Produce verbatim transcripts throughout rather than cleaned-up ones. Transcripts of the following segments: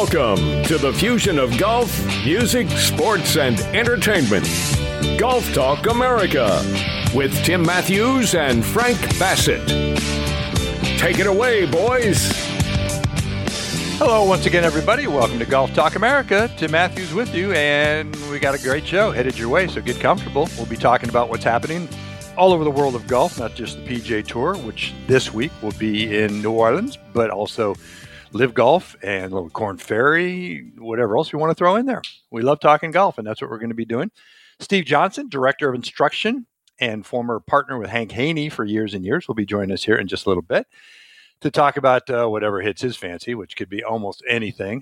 Welcome to the fusion of golf, music, sports, and entertainment. Golf Talk America with Tim Matthews and Frank Bassett. Take it away, boys. Hello once again, everybody. Welcome to Golf Talk America. Tim Matthews with you, and we got a great show headed your way, so get comfortable. We'll be talking about what's happening all over the world of golf, not just the P G A Tour, which this week will be in New Orleans, but also Live Golf and Little Corn Ferry, whatever else we want to throw in there. We love talking golf, and that's what we're going to be doing. Steve Johnson, Director of Instruction and former partner with Hank Haney for years and years, will be joining us here in just a little bit to talk about uh, whatever hits his fancy, which could be almost anything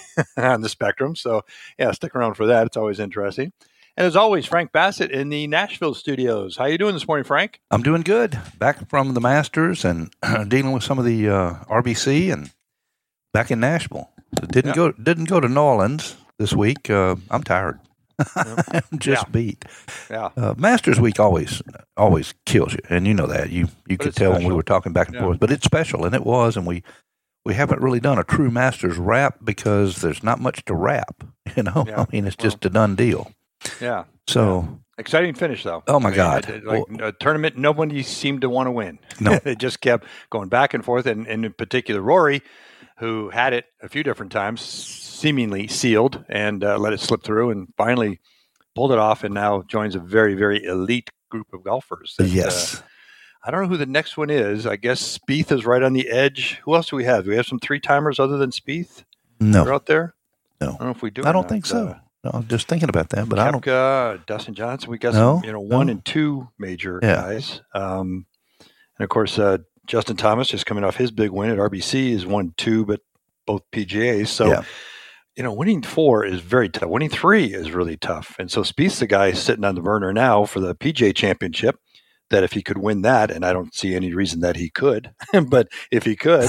on the spectrum. So, yeah, stick around for that. It's always interesting. And as always, Frank Bassett in the Nashville studios. How you doing this morning, Frank? I'm doing good. Back from the Masters and dealing with some of the uh, R B C and back in Nashville. So didn't Yep. go didn't go to New Orleans this week. Uh, I'm tired. Yep. I'm just Yeah. beat. Yeah. Uh, Masters week always always kills you, and you know that. You you But could it's tell when special. we were talking back and Yeah. forth, but it's special, and it was, and we we haven't really done a true Masters wrap because there's not much to wrap. You know, Yeah. I mean, it's just a done deal. Yeah. So. Exciting finish, though. Oh, my I mean, God. it- Like a tournament, nobody seemed to want to win. No. It just kept going back and forth. And, and in particular, Rory, who had it a few different times, seemingly sealed and uh, let it slip through and finally pulled it off and now joins a very, very elite group of golfers. that, Yes. uh, I don't know who the next one is. I guess Spieth is right on the edge. Who else do we have? Do we have some three-timers other than Spieth? No. They're out there? No. I don't know if we do. I or don't not. think so. Uh, No, I'm just thinking about that, but I don't. Koepka, Dustin Johnson. We got No, some, you know, one no. and two major Yeah. guys. Um, and of course, uh, Justin Thomas, just coming off his big win at R B C, is one, two, but both P G As. So, Yeah. you know, winning four is very tough. Winning three is really tough. And so Spieth's the guy sitting on the burner now for the P G A Championship. That if he could win that, and I don't see any reason that he could, but if he could,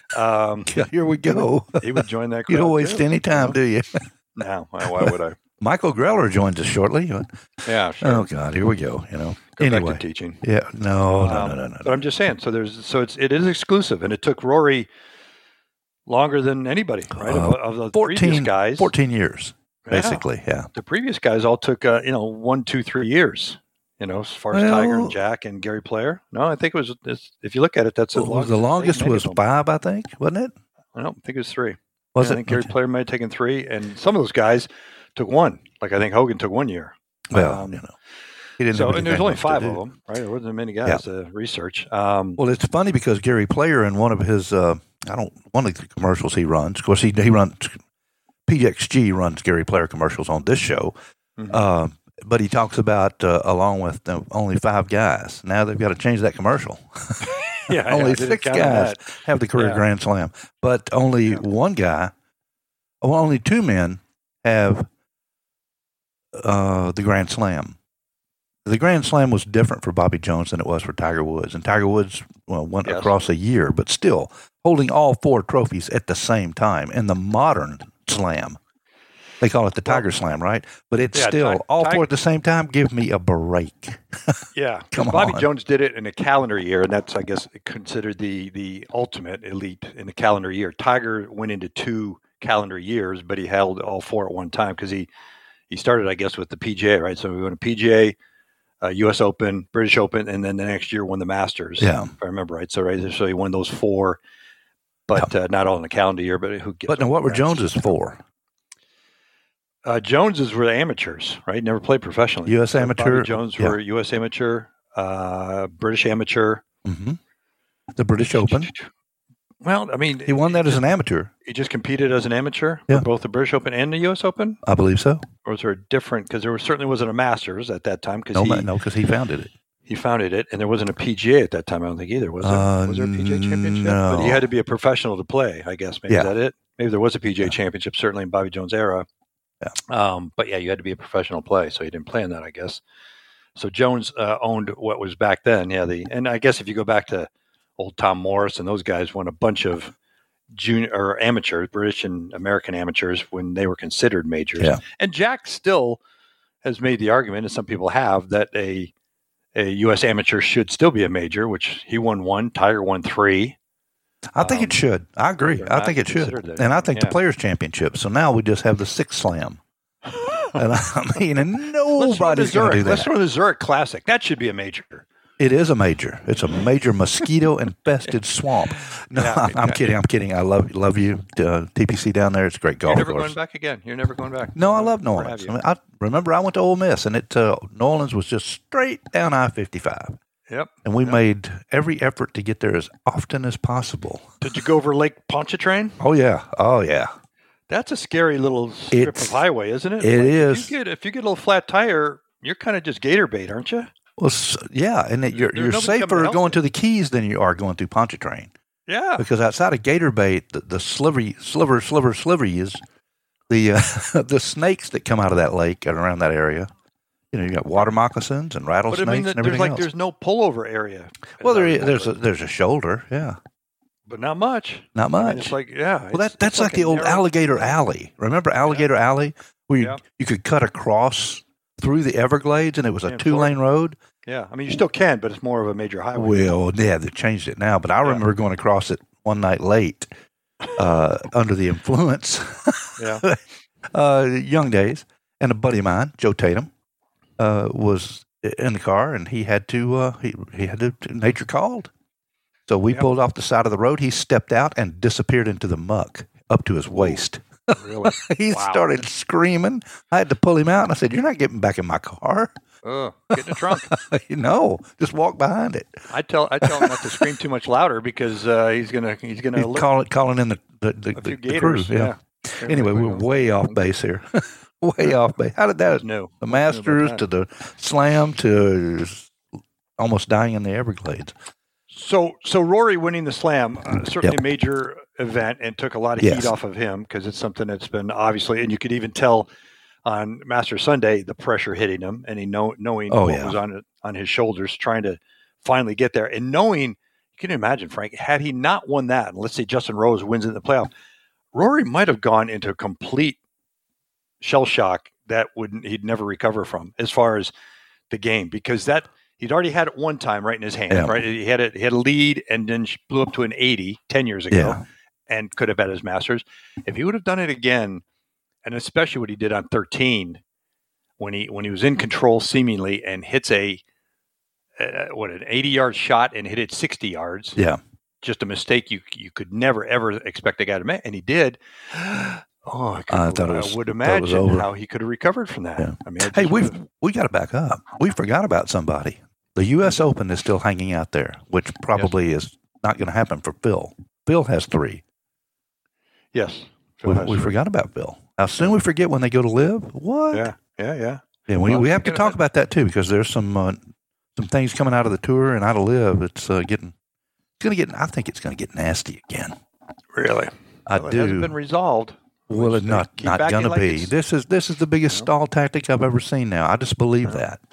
um, Yeah, here we go. he would join that. You crowd don't waste too, any time, you do you? know? No, why, why would I? Michael Greller joins us shortly. Yeah, sure. Oh God, here we go. You know. Go anyway, back to teaching. yeah, no, no, Um, no, no, no. But I'm just saying. So there's so it's it is exclusive, and it took Rory longer than anybody, right? Uh, of, of the previous fourteen guys, fourteen years, Yeah. basically. Yeah. The previous guys all took uh, you know one, two, three years. You know, as far as Well- Tiger and Jack and Gary Player. No, I think it was. It's, if you look at it, that's the Well, longest. the longest many was of them. five, I think, wasn't it? I don't think it was three. Was Yeah, I it? think Gary Okay. Player might have taken three, and some of those guys took one. Like I think Hogan took one year. Well, Um, you know, he didn't. So have and there's anything only else to five do. of them, right? There wasn't many guys to research. Um, Well, it's funny because Gary Player in one of his, uh, I don't, one of the commercials he runs. Of course, he he runs P X G runs Gary Player commercials on this show. mhm. Uh, but he talks about uh, along with uh, only five guys. Now they've got to change that commercial. yeah, yeah, I only didn't six count on guys that. have the career Yeah. Grand Slam, but only Yeah. one guy, well, only two men have uh, the Grand Slam. The Grand Slam was different for Bobby Jones than it was for Tiger Woods, and Tiger Woods well, went Yes. across a year, but still holding all four trophies at the same time in the modern Slam. They call it the Tiger Slam, right? But it's Yeah, still Ti- all Ti- four at the same time. Give me a break. Yeah, Come Bobby on. Jones did it in a calendar year, and that's, I guess, considered the the ultimate elite in a calendar year. Tiger went into two calendar years, but he held all four at one time because he he started, I guess, with the P G A, right? So we went to P G A, uh, U S Open, British Open, and then the next year won the Masters. Yeah. if I remember right. So right, so he won those four, but uh, not all in a calendar year. But who? Gets But now, what were Jones's for? Uh, Joneses were amateurs, right? Never played professionally. U S So amateur, Bobby Jones yeah. were U S amateur, uh, British amateur. hmm The British Open. Well, I mean, He won that as an amateur. he just competed as an amateur Yeah. for both the British Open and the U S Open, I believe so. or was there a different? Because there was, certainly wasn't a Masters at that time because No, he ma- no, because he founded it. he founded it, and there wasn't a P G A at that time. I don't think either. Was there? Uh, was there a P G A championship? no. But you had to be a professional to play. I guess maybe Yeah. is that it. Maybe there was a P G A Yeah. championship, certainly in Bobby Jones' era. Yeah. Um, but yeah, you had to be a professional play, so he didn't play in that, I guess. So Jones uh, owned what was back then, yeah. The and I guess if you go back to old Tom Morris and those guys won a bunch of junior or amateurs, British and American amateurs when they were considered majors. Yeah. And Jack still has made the argument, and some people have, that a a U S amateur should still be a major, which he won one, Tiger won three. I think Um, it should. I agree. they're I not think it should. considered it. And I think the Yeah. Players' Championship. So now we just have the Six Slam. And I mean, and Let's throw the nobody's going to Zurich. do that. Let's throw the Zurich Classic. That should be a major. It is a major. It's a major mosquito-infested swamp. No, Yeah, I'm, I'm yeah. kidding. I'm kidding. I love love you. Uh, T P C down there. It's a great golf You're never course. going back again. You're never going back. No, I love New Or have Orleans. you? I, mean, I remember I went to Ole Miss, and it uh, New Orleans was just straight down I fifty-five, Yep. and we Yep. made every effort to get there as often as possible. Did you go over Lake Pontchartrain? Oh yeah, oh yeah. That's a scary little strip It's- of highway, isn't it? it Like, is. If you, get, if you get a little flat tire, you're kind of just gator bait, aren't you? Well, s- yeah, and it, you're There's you're nobody coming to safer help going you. to the Keys than you are going through Pontchartrain. Yeah. Because outside of gator bait, the, the slivery, sliver, sliver, slivery is the uh, the snakes that come out of that lake and around that area. You know, you got water moccasins and But rattlesnakes I mean, and there's everything like else. there's no pullover area. Well, as I there, there's a, remember. there's a shoulder, yeah, but not much. not I much. mean, it's like yeah. well, it's- that that's it's like, a the old narrow- Alligator Alley. Remember Alligator Alley, where you Yeah. you could cut across through the Everglades, and it was a Yeah, two lane road. Yeah, I mean, you still can, but it's more of a major highway. Well, yeah, they've changed it now, but I remember going across it one night late, uh, under the influence. Yeah. uh, young days, and a buddy of mine, Joe Tatum, uh, was in the car, and he had to uh, he he had to nature called, so we Yep. pulled off the side of the road. He stepped out and disappeared into the muck up to his waist. Really? He Wow. started screaming. I had to pull him out, and I said, "You're not getting back in my car." Oh, get in the trunk. you know, just walk behind it. I tell I tell him not to scream too much louder because uh, he's gonna he's gonna He's look calling calling in the the, the, a the, few the crew. gators. Yeah. Yeah. Anyway, we're way off base here. way off base. How did that? No. The Masters to the Slam to almost dying in the Everglades. So so Rory winning the Slam, uh, certainly Yep. a major event, and took a lot of Yes. heat off of him because it's something that's been obviously, and you could even tell on Master Sunday the pressure hitting him, and he know, knowing Oh, what yeah. was on on his shoulders, trying to finally get there, and knowing you can imagine, Frank, had he not won that, and let's say Justin Rose wins it in the playoff, Rory might have gone into complete shell shock that would he'd never recover from as far as the game, because that he'd already had it one time right in his hand, Yeah. right? He had it, he had a lead and then blew up to an eighty ten years ago Yeah. and could have had his Masters. If he would have done it again, and especially what he did on thirteen, when he when he was in control seemingly and hits a uh, what an eighty yard shot and hit it sixty yards, Yeah. just a mistake you you could never ever expect a guy to make, and he did. Oh, I, could, I thought it was- I would thought it was imagine over. how he could have recovered from that. Yeah. I mean, I Hey, just we've would've- we got to back up. We forgot about somebody. The U S Open is still hanging out there, which probably is not going to happen for Phil. Phil has three. yes, Phil We, has we three. forgot about Phil. How soon we forget when they go to live? What? Yeah, yeah, yeah. Yeah, we, Well, we have to speaking of talk that- about that too, because there's some uh, some things coming out of the tour and out of live. It's uh, getting it's going to get. I think it's going to get nasty again. Really, I well, do. It hasn't been resolved. Well, Which it's they not keep not acting going to like be. it's- This is this is the biggest No. stall tactic I've ever seen. Now I just believe No. that.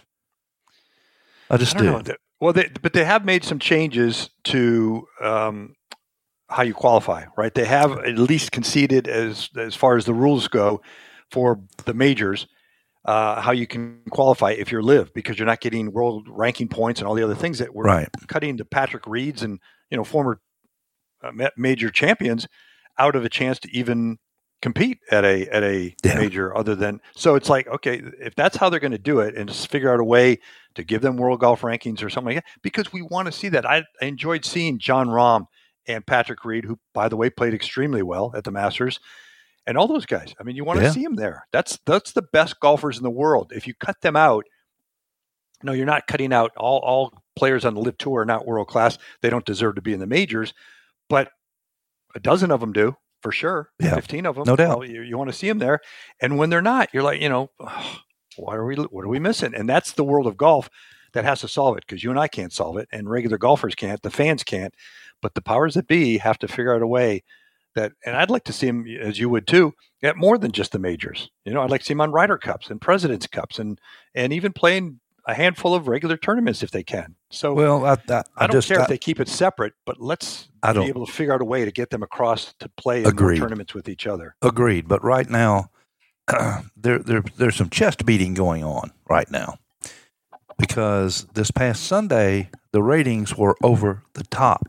I just I don't do. know. That- Well, they, but they have made some changes to um, how you qualify, right? They have at least conceded as as far as the rules go for the majors, uh, how you can qualify if you're live, because you're not getting world ranking points and all the other things that were Right. cutting the Patrick Reeds and you know former uh, ma- major champions out of a chance to even compete at a at a Yeah. major other than. So it's like, okay, if that's how they're going to do it, and just figure out a way to give them world golf rankings or something like that, because we want to see that. I, I enjoyed seeing John Rahm and Patrick Reed, who, by the way, played extremely well at the Masters, and all those guys. I mean, you want to Yeah. see them there. That's that's the best golfers in the world. If you cut them out, no, you're not cutting out all all players on the LIV Tour are not world class. They don't deserve to be in the majors, but a dozen of them do for sure. Yeah. Fifteen of them, No doubt. Well, you, you want to see them there, and when they're not, you're like, you know. Oh, What are we? What are we missing? And that's the world of golf that has to solve it, because you and I can't solve it, and regular golfers can't. The fans can't, but the powers that be have to figure out a way that. And I'd like to see them, as you would too, at more than just the majors. You know, I'd like to see them on Ryder Cups and Presidents Cups, and and even playing a handful of regular tournaments if they can. So Well, I, I, I I don't just care I, if they keep it separate, but let's I don't- be able to figure out a way to get them across to play in more Agreed. tournaments with each other. agreed. But right now, there there there's some chest beating going on right now, because this past Sunday the ratings were over the top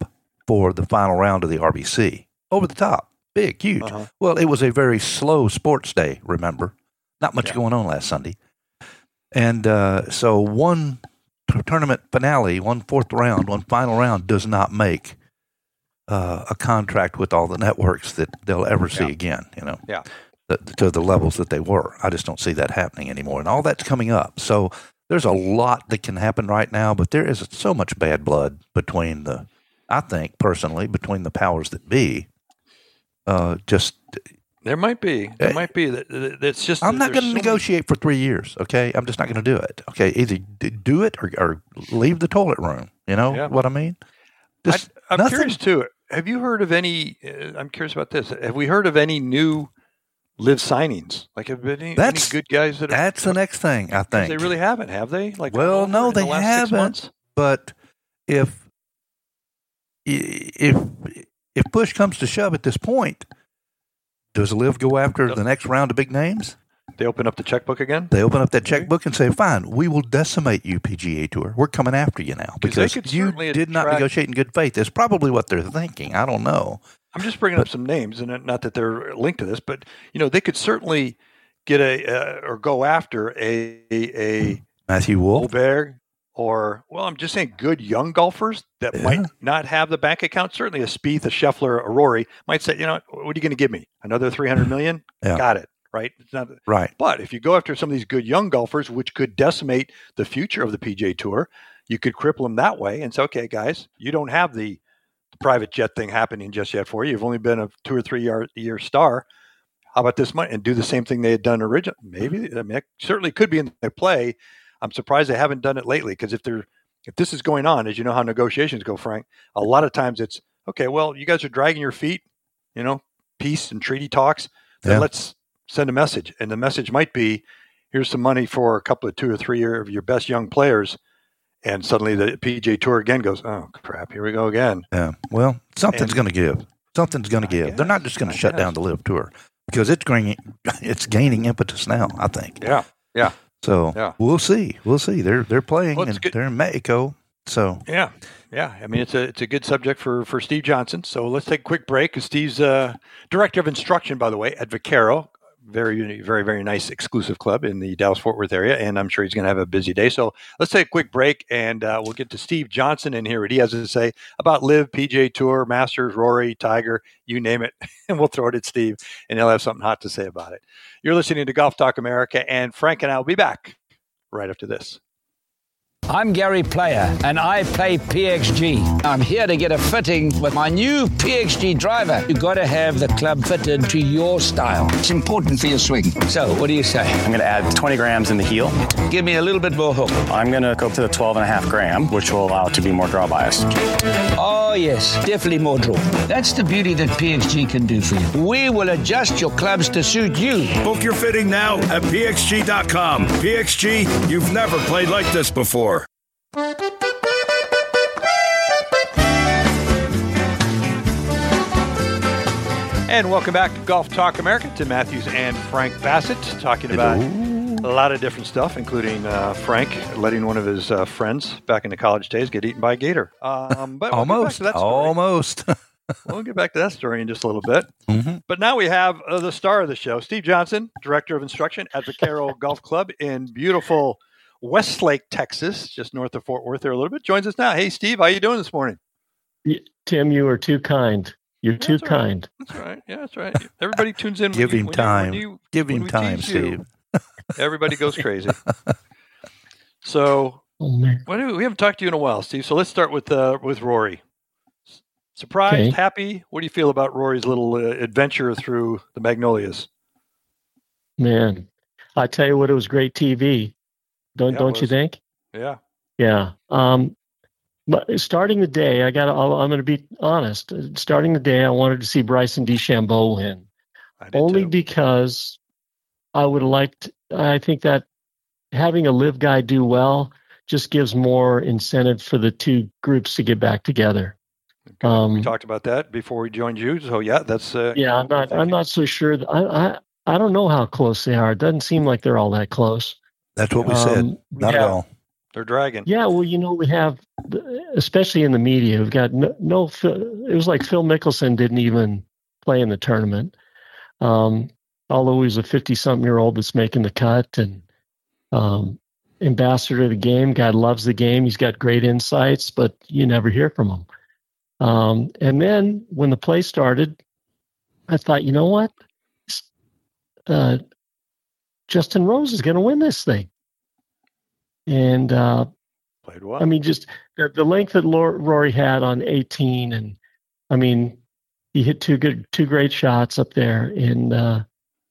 for the final round of the R B C. Over the top, big, huge. Uh-huh. Well, it was a very slow sports day, remember? Not much Yeah. going on last Sunday. And uh, so one t- tournament finale, one fourth round, one final round does not make uh, a contract with all the networks that they'll ever see Yeah. again, you know, Yeah. the, to the levels that they were. I just don't see that happening anymore. And all that's coming up. So there's a lot that can happen right now, but there is so much bad blood between the, I think, personally, between the powers that be. Uh, just There might be. There Uh, might be. That that- It's just. I'm not there's going to so negotiate for three years. Okay, I'm just not going to do it. Okay, either d- do it or, or leave the toilet room. You know Yeah. what I mean? many- Just I, I'm nothing. curious too. Have you heard of any? Uh, I'm curious about this. Have we heard of any new live signings? Like, have been any, That's- any good guys that? Have, That's the next thing. I think They really haven't, have they? Like, Well, over no, in the they last six haven't. months? But if if if push comes to shove at this point, does Liv go after the next round of big names? They open up the checkbook again. They open up that checkbook and say, "Fine, we will decimate you, P G A Tour. We're coming after you now 'Cause they because could you certainly did not attract- negotiate in good faith." That's probably what they're thinking. I don't know. I'm just bringing up some names, and not that they're linked to this, but you know, they could certainly get a uh, or go after a a Matthew Wolf. Goldberg, or well, I'm just saying, good young golfers that Yeah. might not have the bank account. Certainly, a Spieth, a Scheffler, a Rory might say, you know, what are you going to give me? Another three hundred million? Yeah. Got it. Right. It's not. Right. But if you go after some of these good young golfers, which could decimate the future of the P G A Tour, you could cripple them that way and say, okay, guys, you don't have the, the private jet thing happening just yet for you. You've only been a two or three year, year star. How about this money? And do the same thing they had done originally. Maybe. I mean, it certainly could be in their play. I'm surprised they haven't done it lately, because if they're if this is going on, as you know how negotiations go, Frank, a lot of times it's, okay, well, you guys are dragging your feet, you know, peace and treaty talks, then Yeah. let's send a message. And the message might be, here's some money for a couple of two or three year of your best young players. And suddenly the P G A Tour again goes, oh, crap, here we go again. Yeah. Well, something's And- going to give. Something's going to I give. guess. They're not just going I to shut guess. down the Live Tour because it's gaining, it's gaining impetus now, I think. Yeah. Yeah. So Yeah. we'll see. We'll see. They're they're playing Well, it's and good. they're in Mexico. So Yeah. Yeah. I mean, it's a it's a good subject for, for Steve Johnson. So let's take a quick break, because Steve's uh, director of instruction, by the way, at Vaquero. Very, very, very nice exclusive club in the Dallas-Fort Worth area, and I'm sure he's going to have a busy day. So let's take a quick break, and uh, we'll get to Steve Johnson and hear what he has to say about Live, P G A Tour, Masters, Rory, Tiger, you name it, and we'll throw it at Steve, and he'll have something hot to say about it. You're listening to Golf Talk America, and Frank and I will be back right after this. I'm Gary Player, and I play P X G. I'm here to get a fitting with my new P X G driver. You've got to have the club fitted to your style. It's important for your swing. So, what do you say? I'm going to add twenty grams in the heel. Give me a little bit more hook. I'm going to go up to the twelve and a half gram, which will allow it to be more draw biased. Oh, yes, definitely more draw. That's the beauty that P X G can do for you. We will adjust your clubs to suit you. Book your fitting now at P X G dot com. P X G, you've never played like this before. And welcome back to Golf Talk America. Tim Matthews and Frank Bassett talking about a lot of different stuff, including uh, Frank letting one of his uh, friends back in the college days get eaten by a gator. Um, but we'll get back almost, to that story. almost. We'll get back to that story in just a little bit. Mm-hmm. But now we have uh, the star of the show, Steve Johnson, Director of Instruction at Vaquero Golf Club in beautiful Westlake, Texas, just north of Fort Worth there a little bit. Joins us now. Hey, Steve, how you doing this morning? Tim, you are too kind. You're too That's all right. kind. That's right. Yeah, that's right. Everybody tunes in. Give when you- him when you- time. when you- Give when him we time, tease you, Steve. Everybody goes crazy. So, Oh, man. what do we, we haven't talked to you in a while, Steve. So let's start with uh, with Rory. Surprised, Okay. happy? What do you feel about Rory's little uh, adventure through the Magnolias? Man, I tell you what, it was great T V. Don't Yeah, it don't you was. think? Yeah. Yeah. Um, but starting the day, I got. I'm going to be honest. Starting the day, I wanted to see Bryson DeChambeau win, I did only too. because I would have liked. I think that having a live guy do well just gives more incentive for the two groups to get back together. Um, we talked about that before we joined you. So yeah, that's uh, Yeah, I'm not. I'm not so sure. That, I, I I don't know how close they are. It doesn't seem like they're all that close. That's what we Um, said. Not yeah. at all. They're dragging. Yeah, well, you know, we have, especially in the media, we've got no, no it was like Phil Mickelson didn't even play in the tournament. Um, although he's a fifty-something-year-old that's making the cut and um, ambassador of the game. God loves the game. He's got great insights, but you never hear from him. Um, and then when the play started, I thought, you know what? Uh, Justin Rose is going to win this thing. And, uh, played well. I mean, just the, the length that Rory had on eighteen, and I mean, he hit two good, two great shots up there, and uh,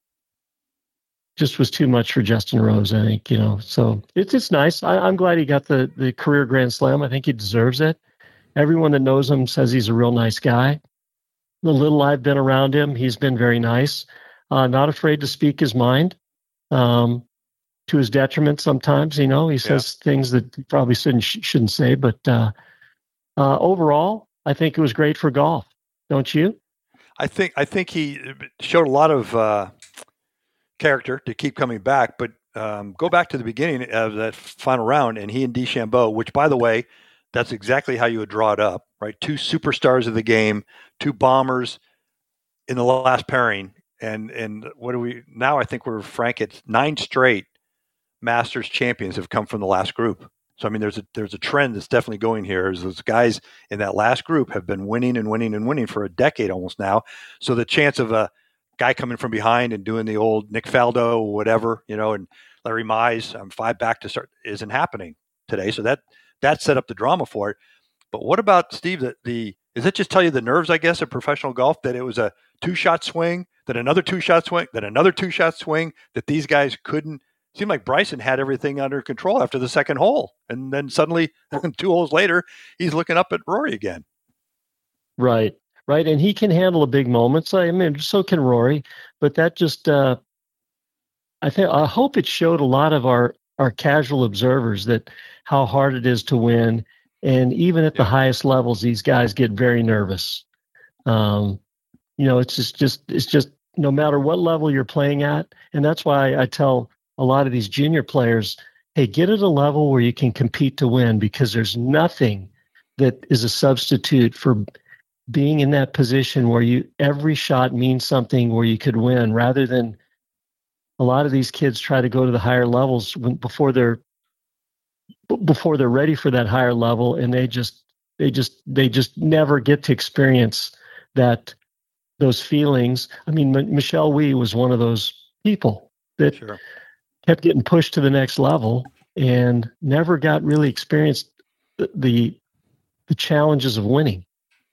just was too much for Justin Rose, I think. You know, so it's it's nice. I, I'm glad he got the the career Grand Slam. I think he deserves it. Everyone that knows him says he's a real nice guy. The little I've been around him, he's been very nice. Uh, not afraid to speak his mind. Um, to his detriment sometimes, you know, he says yeah. things that he probably shouldn't, shouldn't say, but uh, uh, overall, I think it was great for golf. Don't you? I think, I think he showed a lot of uh, character to keep coming back, but um, go back to the beginning of that final round and he and DeChambeau, which by the way, that's exactly how you would draw it up, right? Two superstars of the game, two bombers in the last pairing. And, and what do we, now I think we're Frank at nine straight Masters champions have come from the last group. So, I mean, there's a there's a trend that's definitely going here. Is those guys in that last group have been winning and winning and winning for a decade almost now. So the chance of a guy coming from behind and doing the old Nick Faldo or whatever, you know, and Larry Mize, I'm five back to start, isn't happening today. So that that set up the drama for it. But what about, Steve, the, the does it just tell you the nerves, I guess, of professional golf, that it was a two-shot swing, that another two-shot swing, that another two-shot swing, that these guys couldn't. Seemed like Bryson had everything under control after the second hole. And then suddenly, two holes later, he's looking up at Rory again. Right, right. And he can handle a big moments. I mean, so can Rory. But that just, uh, I think, I hope it showed a lot of our, our casual observers that how hard it is to win. And even at the yeah. highest levels, these guys get very nervous. Um, you know, it's just, just, it's just no matter what level you're playing at. And that's why I tell a lot of these junior players, hey, get at a level where you can compete to win, because there's nothing that is a substitute for being in that position where you every shot means something, where you could win, rather than a lot of these kids try to go to the higher levels when, before they're before they're ready for that higher level, and they just they just they just never get to experience that those feelings. I mean, M- Michelle Wie was one of those people that sure. kept getting pushed to the next level and never got really experienced the the, the challenges of winning.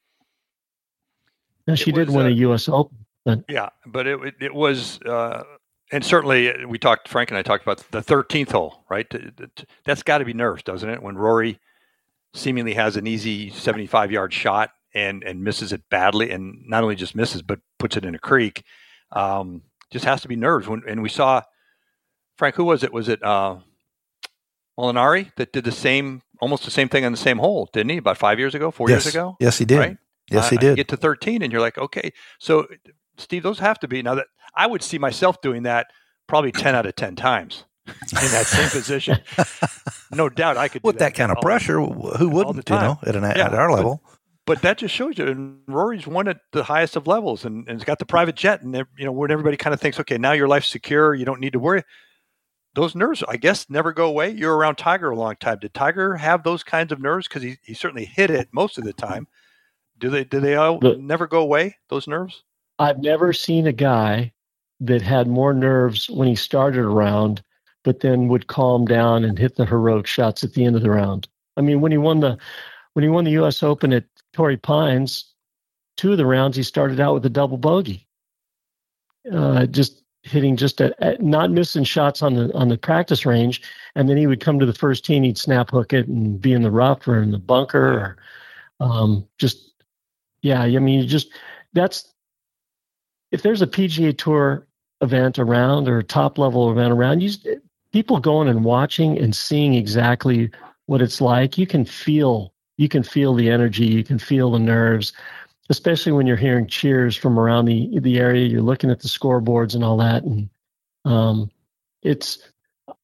Now, she was, did win uh, a U S Open. But. Yeah, but it it, it was, uh, and certainly we talked, Frank and I talked about the thirteenth hole, right? That's got to be nerves, doesn't it? When Rory seemingly has an easy seventy-five yard shot and, and misses it badly, and not only just misses, but puts it in a creek. Um, just has to be nerves. When, and we saw, Frank, who was it? Was it uh, Molinari that did the same, almost the same thing on the same hole, didn't he? About five years ago, four yes. years ago? Yes, he did. Right? Yes, he uh, did. You get to thirteen and you're like, okay. So, Steve, those have to be, now that I would see myself doing that probably ten out of ten times in that same position. No doubt I could do With that, that kind of pressure, who wouldn't, you know, at, an, yeah, at our level. But, but that just shows you, and Rory's won at the highest of levels, and, and he's got the private jet, and you know, when everybody kind of thinks, okay, now your life's secure, you don't need to worry. Those nerves, I guess, never go away. You're around Tiger a long time. Did Tiger have those kinds of nerves? Because he, he certainly hit it most of the time. Do they do they all the, never go away, those nerves? I've never seen a guy that had more nerves when he started a round, but then would calm down and hit the heroic shots at the end of the round. I mean, when he won the when he won the U S Open at Torrey Pines, two of the rounds he started out with a double bogey, uh, just hitting just a, a, not missing shots on the on the practice range, and then he would come to the first tee and he'd snap hook it and be in the rough or in the bunker, or um, just. Yeah, I mean, you just that's if there's a P G A Tour event around or a top level event around, you people going and watching and seeing exactly what it's like. You can feel you can feel the energy, you can feel the nerves, especially when you're hearing cheers from around the the area. You're looking at the scoreboards and all that, and um, it's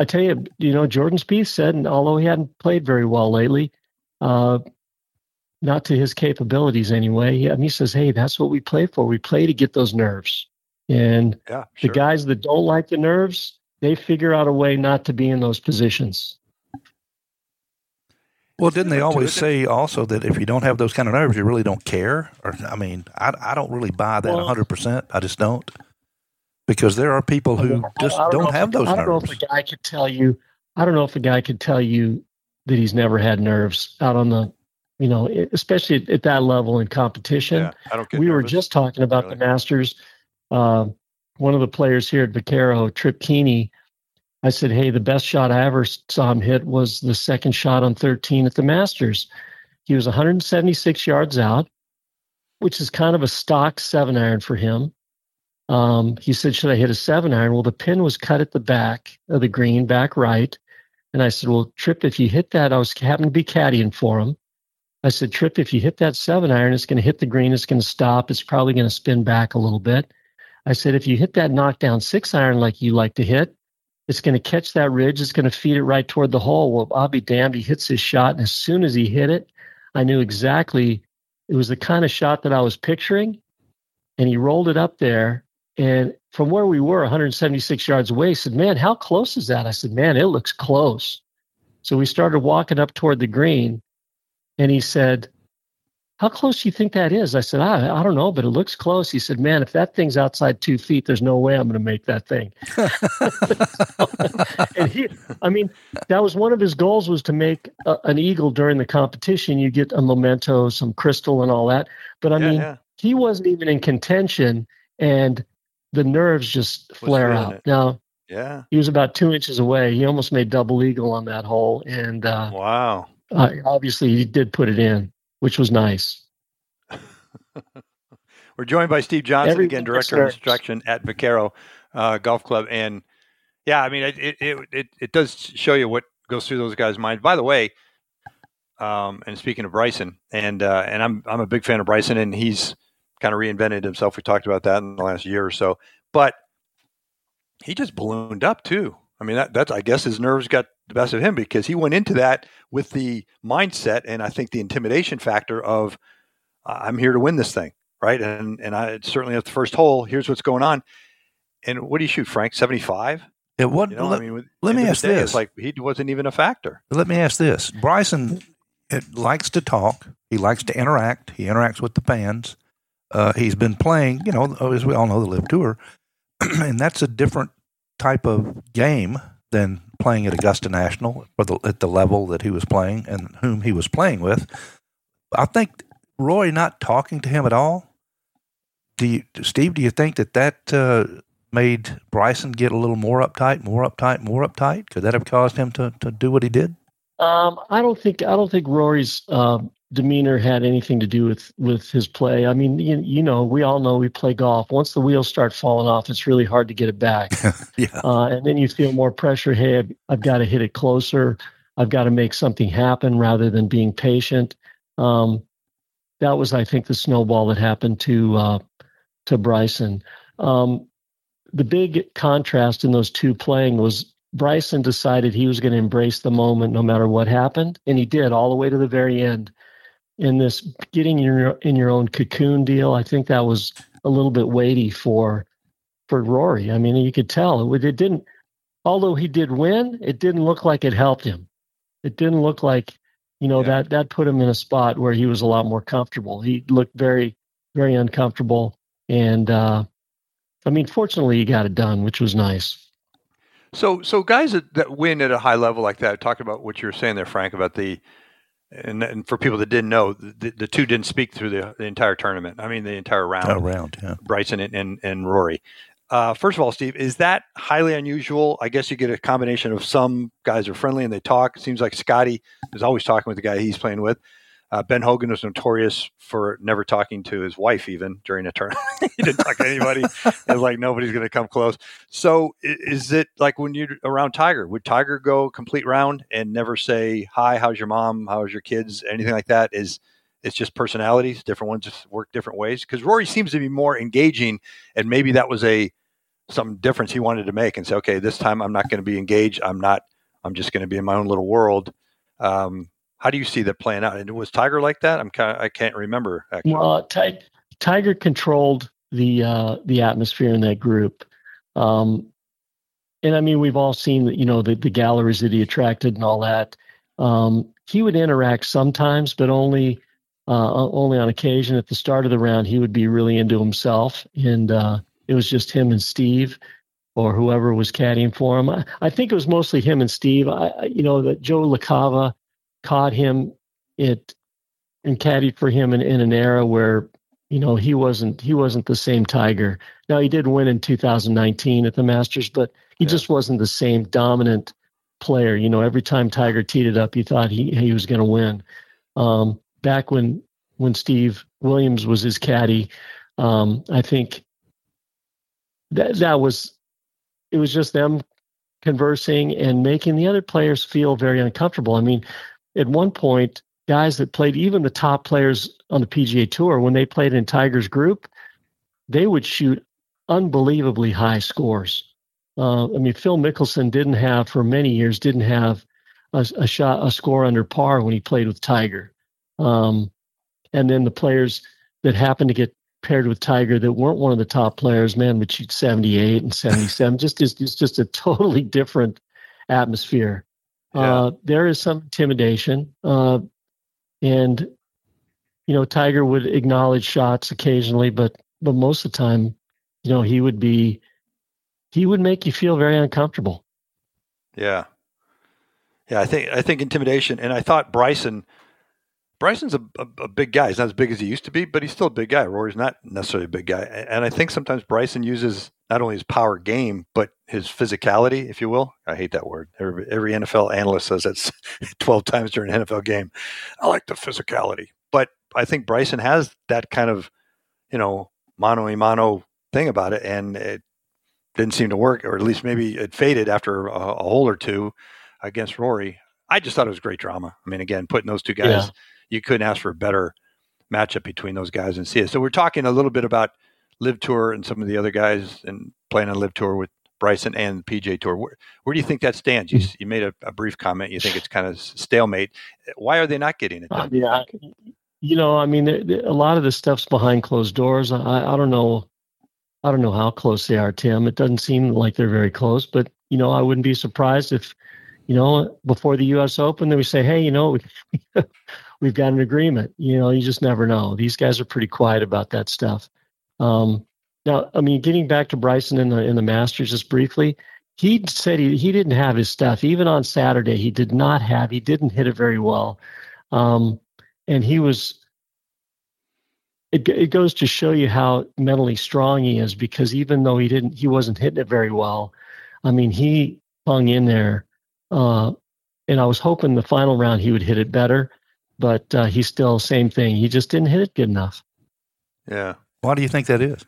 I tell you, you know, Jordan Spieth said, and although he hadn't played very well lately, uh, not to his capabilities anyway, he, I mean, he says, hey, that's what we play for. We play to get those nerves. And yeah, sure. the guys that don't like the nerves, they figure out a way not to be in those positions. Well, didn't they always say also that if you don't have those kind of nerves, you really don't care? Or I mean, I, I don't really buy that well, one hundred percent. I just don't. Because there are people who just I, I don't, don't have if, those I don't nerves. know if a guy could tell you, I don't know if a guy could tell you that he's never had nerves out on the, you know, especially at, at that level in competition. Yeah, I don't get we nervous, were just talking about really. the Masters. Uh, one of the players here at Vaquero, Trip Keeney, I said, hey, the best shot I ever saw him hit was the second shot on thirteen at the Masters. He was one hundred seventy-six yards out, which is kind of a stock seven iron for him. Um, he said, should I hit a seven iron? Well, the pin was cut at the back of the green, back right. And I said, well, Trip, if you hit that, I was happened to be caddying for him. I said, Trip, if you hit that seven iron, it's going to hit the green. It's going to stop. It's probably going to spin back a little bit. I said, if you hit that knockdown six iron like you like to hit, it's going to catch that ridge. It's going to feed it right toward the hole. Well, I'll be damned. He hits his shot. And as soon as he hit it, I knew exactly it was the kind of shot that I was picturing. And he rolled it up there. And from where we were, one hundred seventy-six yards away, he said, man, how close is that? I said, man, it looks close. So we started walking up toward the green. And he said, how close do you think that is? I said, I, I don't know, but it looks close. He said, man, if that thing's outside two feet, there's no way I'm going to make that thing. And he, I mean, that was one of his goals, was to make a, an eagle during the competition. You get a memento, some crystal and all that. But I yeah, mean, yeah. he wasn't even in contention, and the nerves just flare out. It. Now, yeah, he was about two inches away. He almost made double eagle on that hole. And uh, wow. Uh, obviously, he did put it in, which was nice. We're joined by Steve Johnson, Every again, Director of Instruction at Vaquero uh, Golf Club. And, yeah, I mean, it, it it it does show you what goes through those guys' minds. By the way, um, and speaking of Bryson, and uh, and I'm I'm a big fan of Bryson, and he's kind of reinvented himself. We talked about that in the last year or so. But he just ballooned up, too. I mean, that, that's, I guess his nerves got the best of him, because he went into that with the mindset and I think the intimidation factor of, uh, I'm here to win this thing, right? And and I certainly at the first hole, here's what's going on. And what do you shoot, Frank? seventy-five? It what? You know, let, I mean, with, let me ask day, this: it's like he wasn't even a factor. Let me ask this: Bryson it, likes to talk. He likes to interact. He interacts with the fans. Uh, he's been playing, you know, as we all know, the Live Tour, and that's a different type of game than playing at Augusta National or the, at the level that he was playing and whom he was playing with. I think Roy not talking to him at all. Do you, Steve? Do you think that that uh, made Bryson get a little more uptight, more uptight, more uptight? Could that have caused him to, to do what he did? Um, I don't think. I don't think Rory's um, demeanor had anything to do with, with his play. I mean, you, you know, we all know we play golf. Once the wheels start falling off, it's really hard to get it back. yeah. Uh, and then you feel more pressure. Hey, I've, I've got to hit it closer. I've got to make something happen rather than being patient. Um, that was, I think, the snowball that happened to uh, to Bryson. Um, the big contrast in those two playing was Bryson decided he was going to embrace the moment no matter what happened, and he did all the way to the very end. In this getting in your in your own cocoon deal, I think that was a little bit weighty for for Rory. I mean, you could tell it, it didn't. Although he did win, it didn't look like it helped him. It didn't look like, you know, yeah. that that put him in a spot where he was a lot more comfortable. He looked very, very uncomfortable. And uh, I mean, fortunately, he got it done, which was nice. So, so guys that, that win at a high level like that, talking about what you were saying there, Frank, about the. And, and for people that didn't know, the, the two didn't speak through the, the entire tournament. I mean, the entire round. Oh, round, yeah. Bryson and, and, and Rory. Uh, first of all, Steve, is that highly unusual? I guess you get a combination of some guys are friendly and they talk. It seems like Scotty is always talking with the guy he's playing with. Uh, Ben Hogan was notorious for never talking to his wife even during a tournament. He didn't talk to anybody. It was like nobody's going to come close. So is it like when you're around Tiger? Would Tiger go complete round and never say, hi, how's your mom? How's your kids? Anything like that? Is it's just personalities? Different ones just work different ways? Because Rory seems to be more engaging, and maybe that was a some difference he wanted to make and say, okay, this time I'm not going to be engaged. I'm not, I'm just going to be in my own little world. Um, how do you see that playing out? And was Tiger like that? I'm kind of, I can't remember actually. Well, Ti- Tiger controlled the, uh, the atmosphere in that group. Um, and I mean, we've all seen that, you know, the, the galleries that he attracted and all that. Um, he would interact sometimes, but only, uh, only on occasion. At the start of the round, he would be really into himself, and uh, it was just him and Steve, or whoever was caddying for him. I, I think it was mostly him and Steve. I, you know, that Joe LaCava caught him it and caddied for him in, in an era where, you know, he wasn't he wasn't the same Tiger. Now, he did win in two thousand nineteen at the Masters, but he yeah. just wasn't the same dominant player. You know, every time Tiger teed it up, you thought he he was going to win. Um, back when when Steve Williams was his caddy, um, I think that that was it was just them conversing and making the other players feel very uncomfortable. I mean, at one point, guys that played, even the top players on the P G A Tour, when they played in Tiger's group, they would shoot unbelievably high scores. Uh, I mean, Phil Mickelson didn't have, for many years, didn't have a, a shot, a score under par when he played with Tiger. Um, and then the players that happened to get paired with Tiger that weren't one of the top players, man, would shoot seventy-eight and seventy-seven. just, it's, it's just a totally different atmosphere. Yeah. Uh, there is some intimidation. Uh, and, you know, Tiger would acknowledge shots occasionally, but, but most of the time, you know, he would be, he would make you feel very uncomfortable. Yeah. Yeah. I think, I think intimidation. And I thought Bryson, Bryson's a, a, a big guy. He's not as big as he used to be, but he's still a big guy. Rory's not necessarily a big guy. And I think sometimes Bryson uses not only his power game, but his physicality, if you will. I hate that word. Every, every N F L analyst says that's twelve times during an N F L game. I like the physicality. But I think Bryson has that kind of, you know, mano a mano thing about it. And it didn't seem to work, or at least maybe it faded after a, a hole or two against Rory. I just thought it was great drama. I mean, again, putting those two guys, yeah. you couldn't ask for a better matchup between those guys and see it. So we're talking a little bit about Live Tour and some of the other guys and playing on Live Tour with Bryson and the P G A Tour. Where, where do you think that stands? You, you made a, a brief comment. You think it's kind of stalemate. Why are they not getting it done? Uh, yeah, you know, I mean, they're, they're, a lot of the stuff's behind closed doors. I, I don't know. I don't know how close they are, Tim. It doesn't seem like they're very close, but, you know, I wouldn't be surprised if, you know, before the U S Open, they would say, hey, you know, we, we've got an agreement. You know, you just never know. These guys are pretty quiet about that stuff. Um, now, I mean, getting back to Bryson in the in the Masters just briefly, he said he, he didn't have his stuff. Even on Saturday, he did not have, he didn't hit it very well. Um, and he was, it it goes to show you how mentally strong he is, because even though he didn't, he wasn't hitting it very well, I mean, he hung in there. Uh, and I was hoping the final round he would hit it better, but uh, he's still same thing. He just didn't hit it good enough. Yeah. Why do you think that is?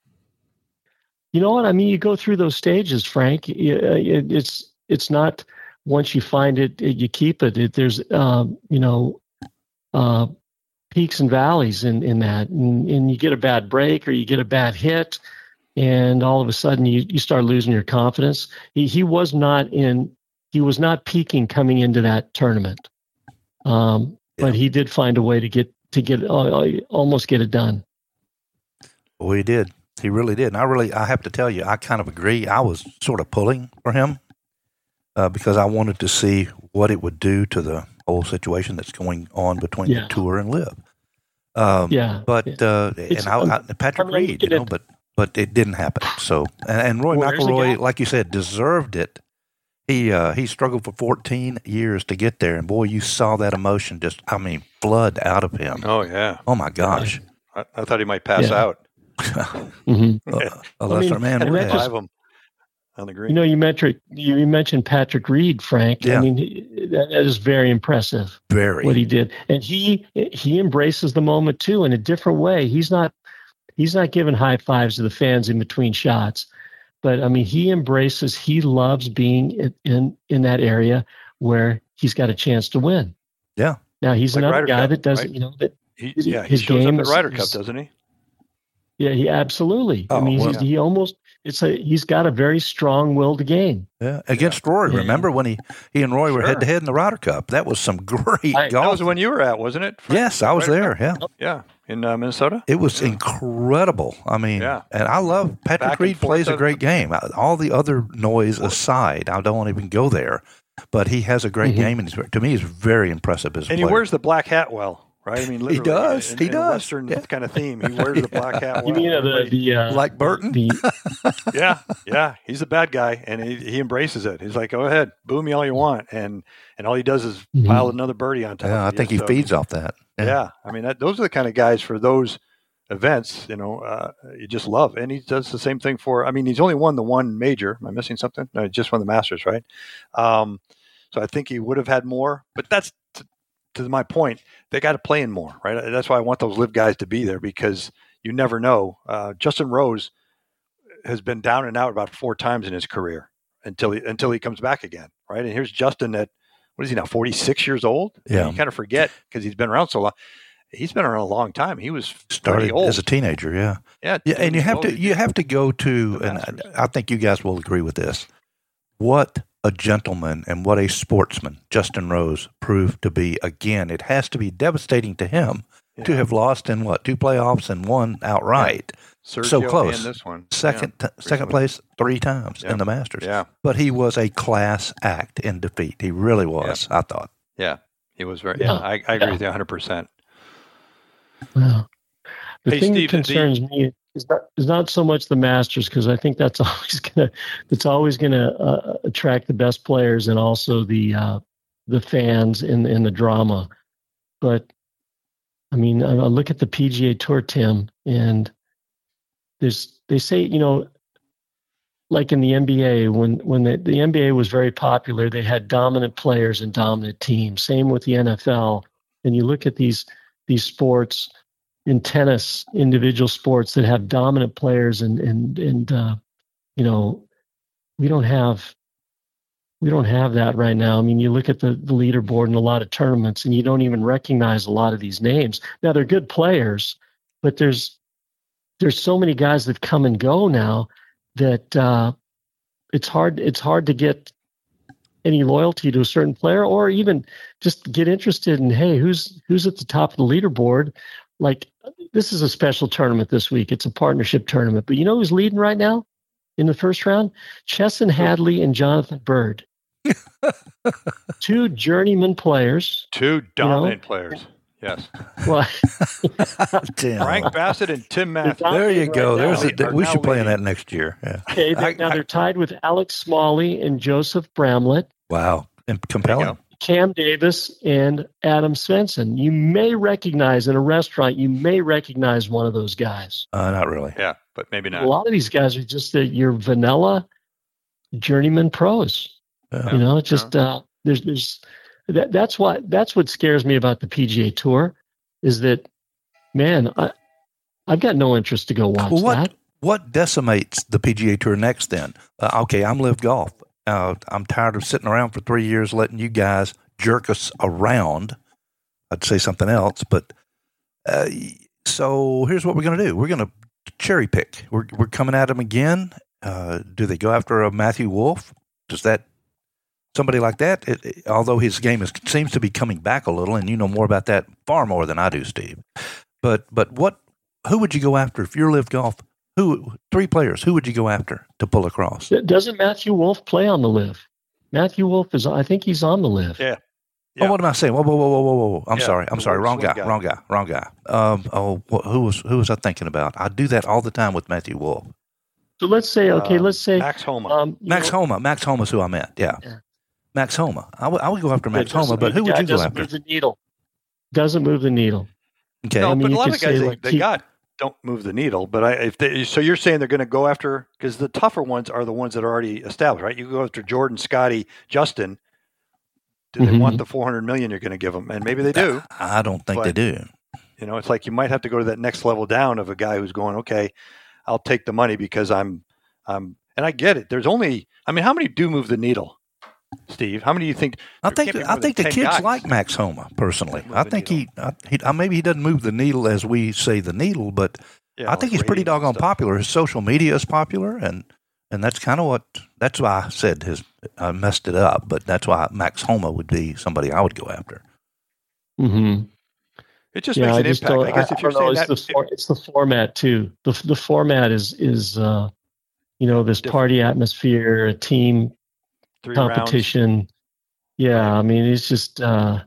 You know what? I mean, you go through those stages, Frank. It's it's not once you find it, you keep it. it there's, um, you know, uh, peaks and valleys in, in that. And, and you get a bad break or you get a bad hit, and all of a sudden you, you start losing your confidence. He, he was not in... He was not peaking coming into that tournament, um, yeah. but he did find a way to get to get uh, almost get it done. Well, he did. He really did. And I really, I have to tell you, I kind of agree. I was sort of pulling for him uh, because I wanted to see what it would do to the whole situation that's going on between yeah. the Tour and Live. Um, yeah, but yeah. Uh, and I, I, Patrick Reed, you know, but but it didn't happen. So and, and Roy well, McIlroy, like you said, deserved it. He uh, he struggled for fourteen years to get there, and boy, you saw that emotion just, I mean, flood out of him. Oh, yeah. Oh, my gosh. I, I thought he might pass yeah. out. mm-hmm. uh, a lesser I mean, man would have. Him on the green. You know, you mentioned, you mentioned Patrick Reed, Frank. Yeah. I mean, that is very impressive. Very. What he did. And he he embraces the moment, too, in a different way. He's not He's not giving high fives to the fans in between shots. But, I mean, he embraces, he loves being in, in, in that area where he's got a chance to win. Yeah. Now, he's like another Ryder guy Cup, that doesn't, right? you know, that he, his, yeah, he his shows game up at is, Ryder is, Cup, doesn't he? Yeah, he absolutely. Oh, I mean, well, he's, he almost, it's a he's got a very strong-willed game. Yeah, against yeah. Rory. Remember when he, he and Rory sure. were head-to-head in the Ryder Cup? That was some great I, golf. That was when you were at, wasn't it? Frank? Yes, I was right there, yeah. Yeah, in uh, Minnesota? It was yeah. incredible. I mean, yeah. and I love Patrick Back Reed plays a great game. All the other noise aside, I don't want to even go there, but he has a great mm-hmm. game, and he's, to me, he's very impressive as a And player. he wears the black hat well. Right, I mean, he does. In, he in does. A Western yeah. kind of theme. He wears the black hat. You mean uh, the, the uh, like Burton? The, yeah, yeah. He's a bad guy, and he, he embraces it. He's like, "Go ahead, boo me all you want," and and all he does is mm-hmm. pile another birdie on top. Yeah, of I think you. he so, feeds off that. Yeah, yeah I mean, that, those are the kind of guys for those events. You know, uh, you just love, and he does the same thing for. I mean, he's only won the one major. Am I missing something? No, he just won the Masters, right? Um, so I think he would have had more, but that's. T- To my point, they got to play in more, right? That's why I want those live guys to be there because you never know. Uh, Justin Rose has been down and out about four times in his career until he until he comes back again, right? And here's Justin at what is he now, forty-six years old? Yeah, and you kind of forget because he's been around so long. He's been around a long time. He was started old. as a teenager, yeah, yeah, yeah. And you have to you have to go to, and I, I think you guys will agree with this. What a gentleman and what a sportsman Justin Rose proved to be again. It has to be devastating to him yeah. to have lost in what two playoffs and one outright. Yeah. So close. And this one. Second, yeah. t- second place three times yeah. in the Masters. Yeah. But he was a class act in defeat. He really was, yeah. I thought. Yeah. He was very, yeah, I, I agree yeah. with you one hundred percent. Wow. The hey, thing Steve, that concerns the, me is not, is not so much the Masters, because I think that's always gonna that's always gonna uh, attract the best players and also the uh, the fans and and the drama. But I mean, I, I look at the P G A Tour, Tim, and there's they say you know, like in the N B A, when when the, the N B A was very popular, they had dominant players and dominant teams. Same with the N F L. And you look at these these sports. In tennis, individual sports that have dominant players, and and and uh, you know, we don't have we don't have that right now. I mean, you look at the, the leaderboard in a lot of tournaments, and you don't even recognize a lot of these names. Now they're good players, but there's there's so many guys that come and go now that uh, it's hard it's hard to get any loyalty to a certain player, or even just get interested in, hey, who's who's at the top of the leaderboard. Like, this is a special tournament this week. It's a partnership tournament. But you know who's leading right now in the first round? Chesson Hadley and Jonathan Bird. Two journeyman players. Two dominant you know? players. Yes. Well, Frank Bassett and Tim Matthews. There you go. Right There's a, we should play in that next year. Yeah. Okay, they, now they're tied with Alex Smalley and Joseph Bramlett. Wow. And compelling. Cam Davis and Adam Svensson. You may recognize in a restaurant, you may recognize one of those guys. Uh, not really. Yeah, but maybe not. A lot of these guys are just uh, your vanilla journeyman pros. Yeah. You know, just uh, there's there's that, that's what that's what scares me about the P G A Tour is that, man, I I've got no interest to go watch well, what, that. What decimates the P G A Tour next then? Uh, okay, I'm Live Golf. Uh, I'm tired of sitting around for three years letting you guys jerk us around. I'd say something else, but uh, so here's what we're going to do. We're going to cherry pick. We're we're coming at them again. Uh, do they go after a Matthew Wolff? Does that somebody like that? It, it, although his game is, seems to be coming back a little, and you know more about that far more than I do, Steve. But but what? Who would you go after if you're Live Golf? Who three players? Who would you go after to pull across? Doesn't Matthew Wolff play on the Live? Matthew Wolff is. I think he's on the Live. Yeah. yeah. Oh, what am I saying? Whoa, whoa, whoa, whoa, whoa, whoa! I'm yeah, sorry. I'm sorry. Wrong guy, guy. Wrong guy. Wrong guy. Um. Oh, wh- who was who was I thinking about? I do that all the time with Matthew Wolff. So let's say, okay, uh, let's say Max Homa. Um, Max know, Homa. Max Homa is who I meant. Yeah. yeah. Max Homa. I, w- I would go after Max Homa, but who would you go after? Move the needle. Doesn't move the needle. Okay. No, I mean, but a lot of guys say, they, like, they keep, got don't move the needle. But I, if they, so you're saying they're going to go after because the tougher ones are the ones that are already established, right? You go after Jordan, Scotty, Justin. Do they mm-hmm. want the four hundred million you're going to give them? And maybe they do. I don't think but, they do. You know, it's like you might have to go to that next level down of a guy who's going, okay, I'll take the money because I'm, I'm, and I get it. There's only, I mean, how many do move the needle? Steve, how many do you think? I think I think the kids guys. like Max Homa personally. I think he, I, he, I, maybe he doesn't move the needle as we say the needle, but yeah, I think he's pretty doggone popular. His social media is popular, and And that's kind of what, that's why I said his, I messed it up, but that's why Max Homa would be somebody I would go after. Mm-hmm. It just yeah, makes I an just impact. I guess I, if you're I know, saying it's that, the, for, it's the format too. The the format is is uh, you know, this Different. party atmosphere, a team three competition. rounds. Yeah, I mean, it's just uh,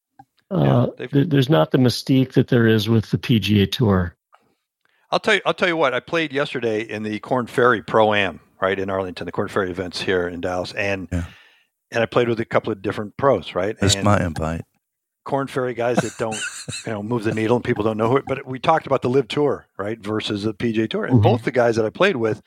uh, Yeah, th- there's not the mystique that there is with the P G A Tour. I'll tell you. I'll tell you what. I played yesterday in the Corn Ferry Pro Am, right in Arlington, the Corn Ferry events here in Dallas, and Yeah. and I played with a couple of different pros, right? That's and my invite. Corn Ferry guys that don't, you know, move the needle, and people don't know who. It, but we talked about the Live Tour, right, versus the P G A Tour, and Mhm. both the guys that I played with,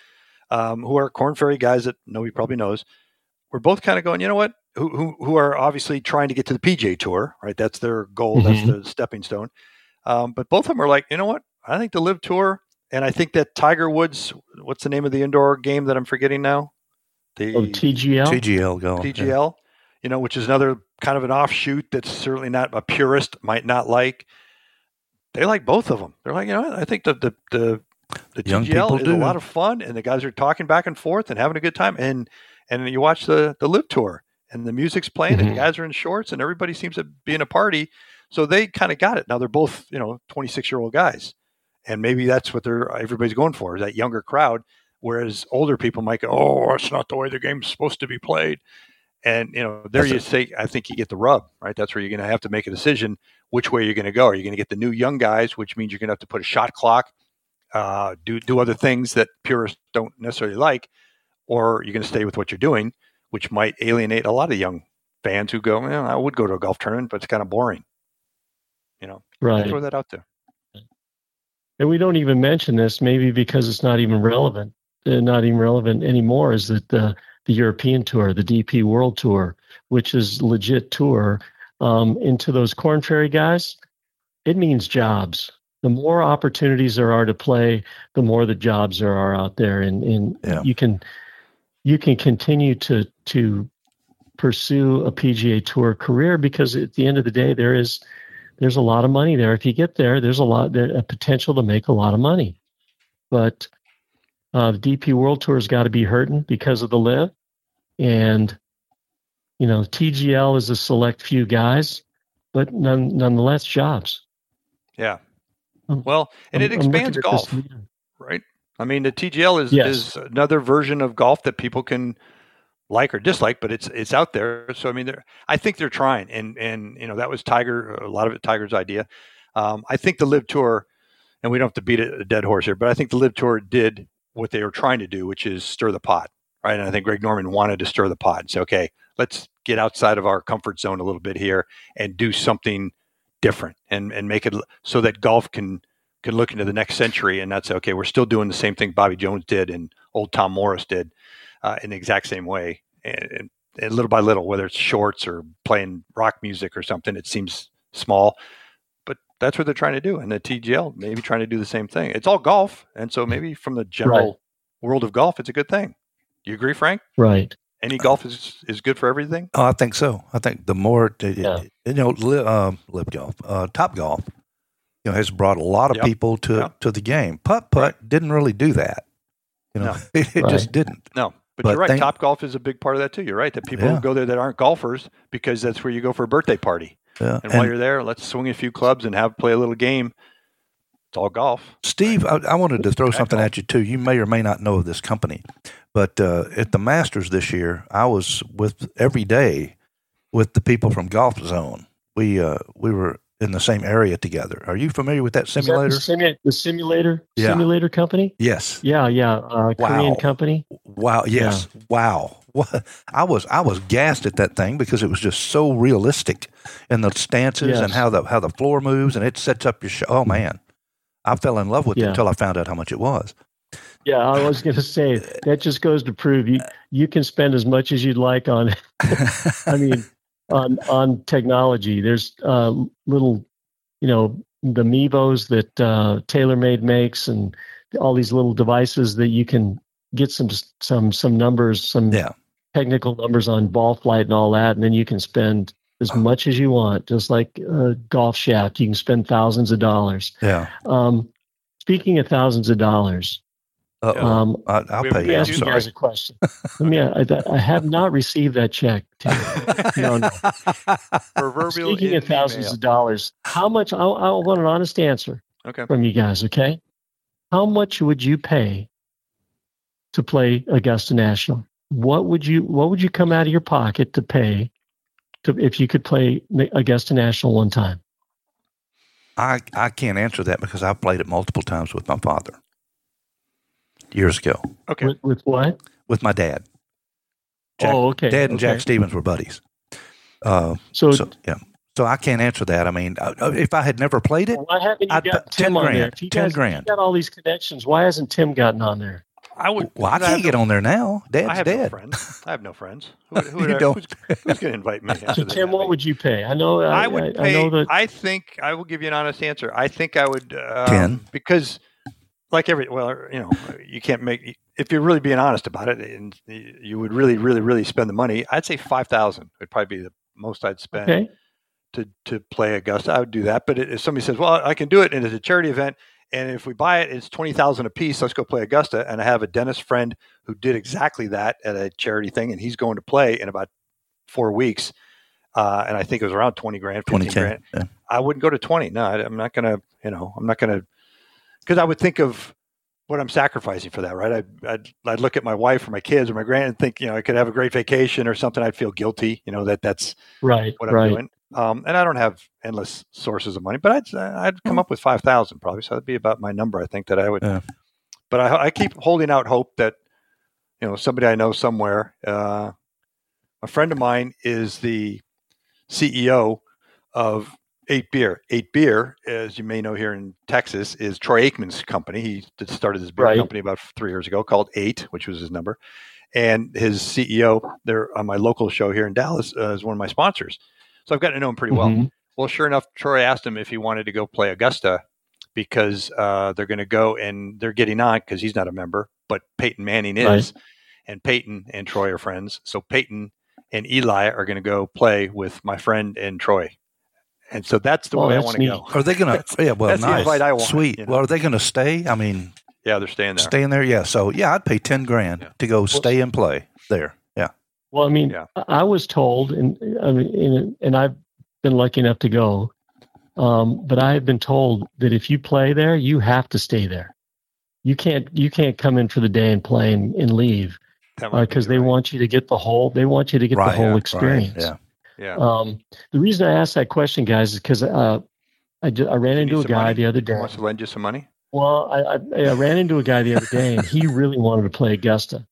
um, who are Corn Ferry guys that nobody probably knows, we're both kind of going, you know what? Who, who who are obviously trying to get to the P G A Tour, right? That's their goal. That's Mhm. the stepping stone. Um, but both of them are like, you know what? I think the Live Tour, and I think that Tiger Woods. What's the name of the indoor game that I'm forgetting now? The Oh, T G L. T G L golf. T G L. You know, which is another kind of an offshoot that's certainly not a purist might not like. They like both of them. They're like, you know, I think the the the, the Young T G L people is do. a lot of fun, and the guys are talking back and forth and having a good time. And and you watch the the Live Tour, and the music's playing, and Mhm. the guys are in shorts, and everybody seems to be in a party. So they kind of got it. Now they're both, you know, twenty-six year old guys, and maybe that's what they're everybody's going for, is that younger crowd. Whereas older people might go, "Oh, that's not the way the game's supposed to be played." And, you know, there That's you it. say, I think you get the rub, right? That's where you're going to have to make a decision which way you're going to go. Are you going to get the new young guys, which means you're going to have to put a shot clock, uh, do do other things that purists don't necessarily like, or you're going to stay with what you're doing, which might alienate a lot of young fans who go, well, I would go to a golf tournament, but it's kind of boring. You know, Right. throw that out there. And we don't even mention this, maybe because it's not even relevant, uh, not even relevant anymore, is that the, the European Tour, the D P World Tour, which is legit tour, um, into those Corn Ferry guys, it means jobs. The more opportunities there are to play, the more the jobs there are out there. And, and Yeah. you can you can continue to to pursue a P G A Tour career, because at the end of the day, there is there's a lot of money there. If you get there, there's a lot there, a potential to make a lot of money. But uh, the D P World Tour has got to be hurting because of the Live, and you know T G L is a select few guys, but none, nonetheless jobs. Yeah. Um, Well, and I'm- it I'm looking expands at golf, this- right? I mean, the T G L is, Yes. is another version of golf that people can like or dislike, but it's it's out there. So I mean, they're, I think they're trying, and and you know that was Tiger, a lot of it Tiger's idea. Um, I think the Live Tour, and we don't have to beat a dead horse here, but I think the Live Tour did what they were trying to do, which is stir the pot, right? And I think Greg Norman wanted to stir the pot and say, okay, let's get outside of our comfort zone a little bit here and do something different, and and make it so that golf can can look into the next century and not say, okay, we're still doing the same thing Bobby Jones did and old Tom Morris did uh, in the exact same way. And, and, and little by little, whether it's shorts or playing rock music or something, it seems small, but that's what they're trying to do. And the T G L maybe trying to do the same thing. It's all golf. And so maybe from the general Right. world of golf, it's a good thing. Do you agree, Frank? Right. Any golf is, is good for everything? Oh, I think so. I think the more, Yeah. you know, li, um, Live Golf, uh, Top Golf, you know, has brought a lot of Yep. people to, Yep. to the game. Putt Putt didn't really do that. You know, No. it, it Right. just didn't. No, but, But you're right. thank- Top Golf is a big part of that too. You're right that people Yeah. go there that aren't golfers because that's where you go for a birthday party. Yeah. And, while And you're there, let's swing a few clubs and have play a little game. It's all golf. Steve, I, I wanted to throw Back something off. at you too. You may or may not know of this company, but uh, at the Masters this year, I was with every day with the people from Golf Zone. We uh, we were in the same area together. Are you familiar with that Is that simulator? the, simu- the simulator Yeah. simulator company? Yes. Yeah, yeah. Uh, Wow. Korean company. Wow. Yes. Wow. What I was I was gassed at that thing because it was just so realistic in the stances Yes. and how the how the floor moves and it sets up your show. Oh man, I fell in love with it Yeah. until I found out how much it was. Yeah, I was going to say that just goes to prove you you can spend as much as you'd like on. I mean, on on technology. There's uh, little, you know, the Mevos that uh, TaylorMade makes, and all these little devices that you can get some some some numbers, some Yeah. technical numbers on ball flight and all that, and then you can spend as much as you want, just like a golf shaft. You can spend thousands of dollars. Yeah. Um, speaking of thousands of dollars, Uh, Um, I, I'll we- pay Let me you. I'm ask you sorry. guys a question. Let me. I, I have not received that check. Tim. No, no. Proverbial Speaking in of thousands email. of dollars, how much? I, I want an honest answer Okay. from you guys. Okay, how much would you pay to play Augusta National? What would you? What would you come out of your pocket to pay to if you could play Augusta National one time? I, I can't answer that because I've played it multiple times with my father years ago. Okay. With, with what? With my dad. Jack, Oh, okay. Dad and okay. Jack Stevens were buddies. Uh, So, so yeah, so I can't answer that. I mean, uh, if I had never played it, why haven't you I'd got put Tim ten on there? grand, If you ten guys, grand. if you got all these connections. Why hasn't Tim gotten on there? I would. well, I have can't get no- on there now. Dad's I have dead. no friends. I have no friends. Who, who, You who, don't. Who's, who's going to invite me? So, Tim, what would you pay? I know. I, I would I, pay. I know that. I think I will give you an honest answer. I think I would um, ten. because, like every well, you know, you can't make if you're really being honest about it, and you would really, really, really spend the money. I'd say five thousand would probably be the most I'd spend Okay. to to play Augusta. I would do that. But if somebody says, "Well, I can do it," and it's a charity event, and if we buy it, it's twenty thousand a piece. Let's go play Augusta. And I have a dentist friend who did exactly that at a charity thing, and he's going to play in about four weeks. Uh, and I think it was around twenty grand, fifteen twenty ten. grand. Yeah. I wouldn't go to twenty. No, I, I'm not going to, you know, I'm not going to, because I would think of what I'm sacrificing for that, right? I'd, I'd, I'd look at my wife or my kids or my grand and think, you know, I could have a great vacation or something. I'd feel guilty, you know, that that's Right. what I'm right. doing. Um, and I don't have endless sources of money, but I'd, I'd come up with five thousand probably. So that'd be about my number. I think that I would, Yeah. but I, I keep holding out hope that, you know, somebody I know somewhere, uh, a friend of mine is the C E O of Eight Beer. Eight Beer, as you may know here in Texas, is Troy Aikman's company. He did- started his beer Right. company about three years ago called Eight, which was his number. And his C E O there on my local show here in Dallas uh, is one of my sponsors. So I've gotten to know him pretty well. Mhm. Well, sure enough, Troy asked him if he wanted to go play Augusta because uh, they're going to go and they're getting on because he's not a member, but Peyton Manning is. And Peyton and Troy are friends. So Peyton and Eli are going to go play with my friend and Troy. And so that's the Oh, way I that's want to neat. go. Are they going to? Yeah, well, that's the nice, invite I want, sweet. you know. Well, are they going to stay? I mean, Yeah, they're staying there. staying there. Yeah. So yeah, I'd pay ten grand Yeah. to go stay and play there. Yeah. Well, I mean, Yeah. I I was told, and I mean, and, and I've been lucky enough to go, um, but I have been told that if you play there, you have to stay there. You can't you can't come in for the day and play and, and leave That might be because they right. want you to get the whole they want you to get Right, the whole yeah, experience. Right, yeah. Yeah. Um, the reason I asked that question, guys, is because uh, I, ju- I ran You into need a some guy money? the other He day. wants to lend you some money? Well, I, I, I ran into a guy the other day, and he really wanted to play Augusta.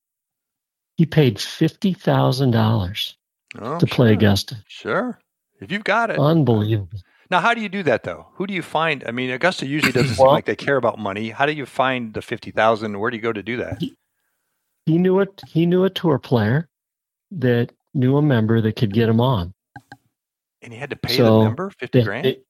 He paid fifty thousand dollars Oh, to play sure. Augusta. Sure. If you've got it. Unbelievable. Now, how do you do that, though? Who do you find? I mean, Augusta usually doesn't seem Well- like they care about money. How do you find the fifty thousand dollars? Where do you go to do that? He knew it. He knew a tour player that knew a member that could get him on. And he had to pay So the member fifty They- grand? they-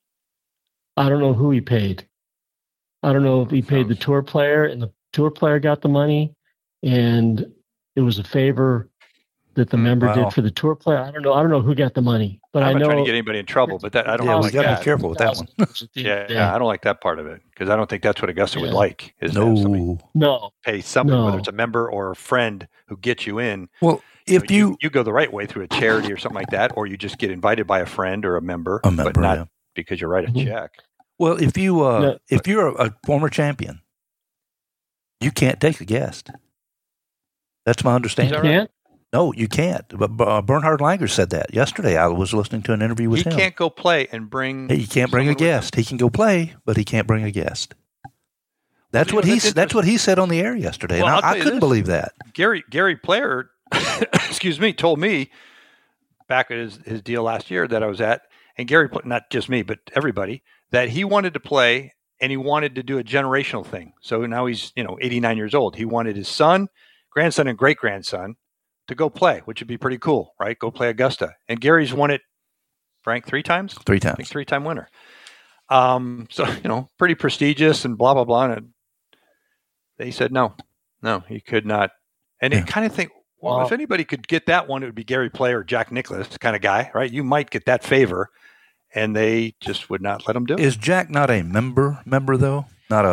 I don't know who he paid. I don't know if he paid the Sounds- tour player, and the tour player got the money, and it was a favor that the Hmm, member wow. did for the tour player. I don't know. I don't know who got the money, but I'm I not know. trying to get anybody in trouble, but that I don't Yeah, we like got to that. be careful with that one. Yeah, yeah, I don't like that part of it because I don't think that's what Augusta would Yeah. like. Is to have somebody No. No, pay somebody, No. whether it's a member or a friend who gets you in. Well, if know, you, you go the right way through a charity or something like that, or you just get invited by a friend or a member, a member, but not yeah. because you write a Mhm. check. well, if you, uh, No. if you're a, a former champion, you can't take a guest. That's my you understanding. can't. No, you can't. But uh, Bernhard Langer said that yesterday. I was listening to an interview with He him. can't go play and bring. He can't bring a someone with him. guest. He can go play, but he can't bring a guest. That's you what know, he. that's That's what he said on the air yesterday, Well, I'll and I, tell I you couldn't this. believe that. Gary Gary Player, excuse me, told me back at his, his deal last year that I was at, and Gary, not just me, but everybody, that he wanted to play and he wanted to do a generational thing. So now he's you know eighty-nine years old. He wanted his son, grandson, and great grandson to go play, which would be pretty cool, right? Go play Augusta. And Gary's won it, Frank, three times. Three I think times. three-time winner. Um, so you know, pretty prestigious and blah blah blah. And they said no, no, he could not. And Yeah. you kind of think, well, Well- if anybody could get that one, it would be Gary Player or Jack Nicklaus kind of guy, right? You might get that favor, and they just would not let him do it. Is Jack not a member? Member though, not a.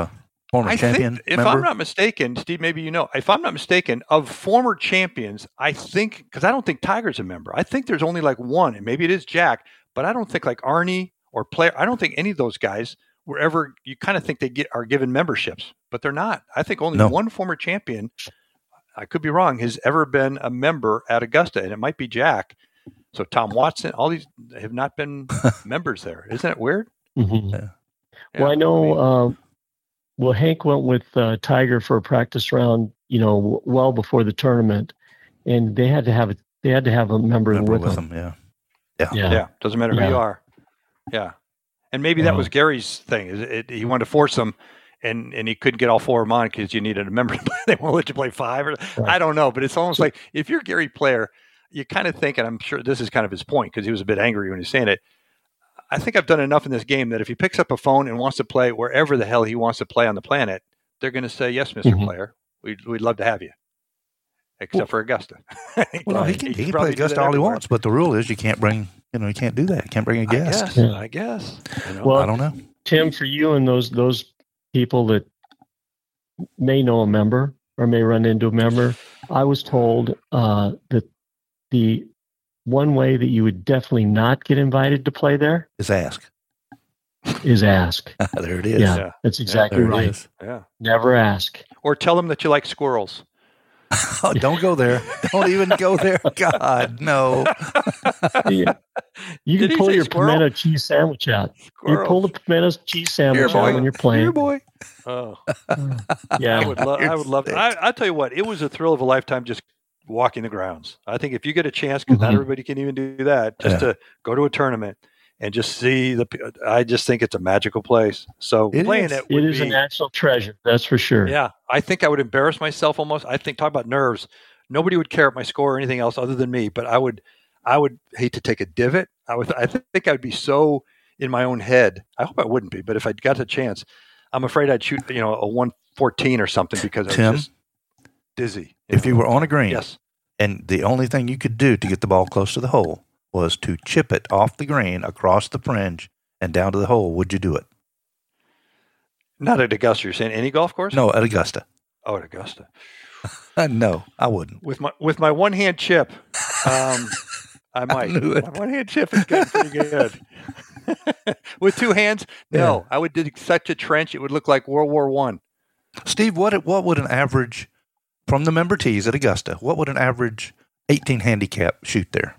Former I champion. think, if member? I'm not mistaken, Steve, maybe you know, if I'm not mistaken, of former champions, I think, because I don't think Tiger's a member. I think there's only like one, and maybe it is Jack, but I don't think like Arnie or Player, I don't think any of those guys were ever, you kind of think they get are given memberships, but they're not. I think only No. one former champion, I could be wrong, has ever been a member at Augusta, and it might be Jack. So Tom Watson, all these have not been members there. Isn't it weird? Mm-hmm. Yeah. Well, I know. I mean, uh, well, Hank went with uh, Tiger for a practice round, you know, w- well before the tournament, and they had to have a they had to have a member, Member with, with them. him, yeah. Yeah. yeah, doesn't matter who Yeah. you are. Yeah, and maybe that Uh-huh. was Gary's thing. Is it, he wanted to force them, and and he couldn't get all four of them on because you needed a member. to play. They won't let you play five, or Right. I don't know. But it's almost like if you're Gary Player, you kind of think, and I'm sure this is kind of his point because he was a bit angry when he's saying it. I think I've done enough in this game that if he picks up a phone and wants to play wherever the hell he wants to play on the planet, they're going to say, yes, Mister Mhm. Player, we'd, we'd love to have you, except Well- for Augusta. Well, no, he He can, could he can probably play do Augusta that all he everywhere. wants, but the rule is you can't bring, you know, you can't do that. You can't bring a I guest. guess. Yeah. I guess. You know? Well, I don't know. Tim, for you and those those people that may know a member or may run into a member, I was told uh, that the one way that you would definitely not get invited to play there Just ask. is ask. There it is. Yeah, Yeah. that's exactly There it right. is. yeah. Never ask. Or tell them that you like squirrels. Oh, don't go there. Don't even go there. God, no. Yeah. You Did can he pull say your squirrel? pimento cheese sandwich out. You Squirrels. pull the pimento cheese sandwich Here, out boy. when you're playing. Here, boy. Oh, Yeah. I would love. I would love. You're I I tell you what, it was a thrill of a lifetime just walking the grounds. I think if you get a chance, because not Mhm. everybody can even do that, just Yeah. to go to a tournament and just see the. I just think it's a magical place. So It playing is. it, It would is be, a national treasure, that's for sure. Yeah, I think I would embarrass myself almost. I think talk about nerves. Nobody would care at my score or anything else other than me. But I would, I would hate to take a divot. I would. I think I would be so in my own head. I hope I wouldn't be, but if I got the chance, I'm afraid I'd shoot, you know, a one fourteen or something because I Tim, was just dizzy. If know? you were on a green, yes, and the only thing you could do to get the ball close to the hole was to chip it off the green across the fringe and down to the hole, would you do it? not at Augusta. You're saying any golf course? No, at Augusta. Oh, at Augusta. Uh, no, I wouldn't. With my with my one hand chip, um, I might. knew it. My one hand chip is getting pretty good. With two hands, no. I would dig such a trench; it would look like World War One. Steve, what what would an average from the member tees at Augusta? What would an average eighteen handicap shoot there?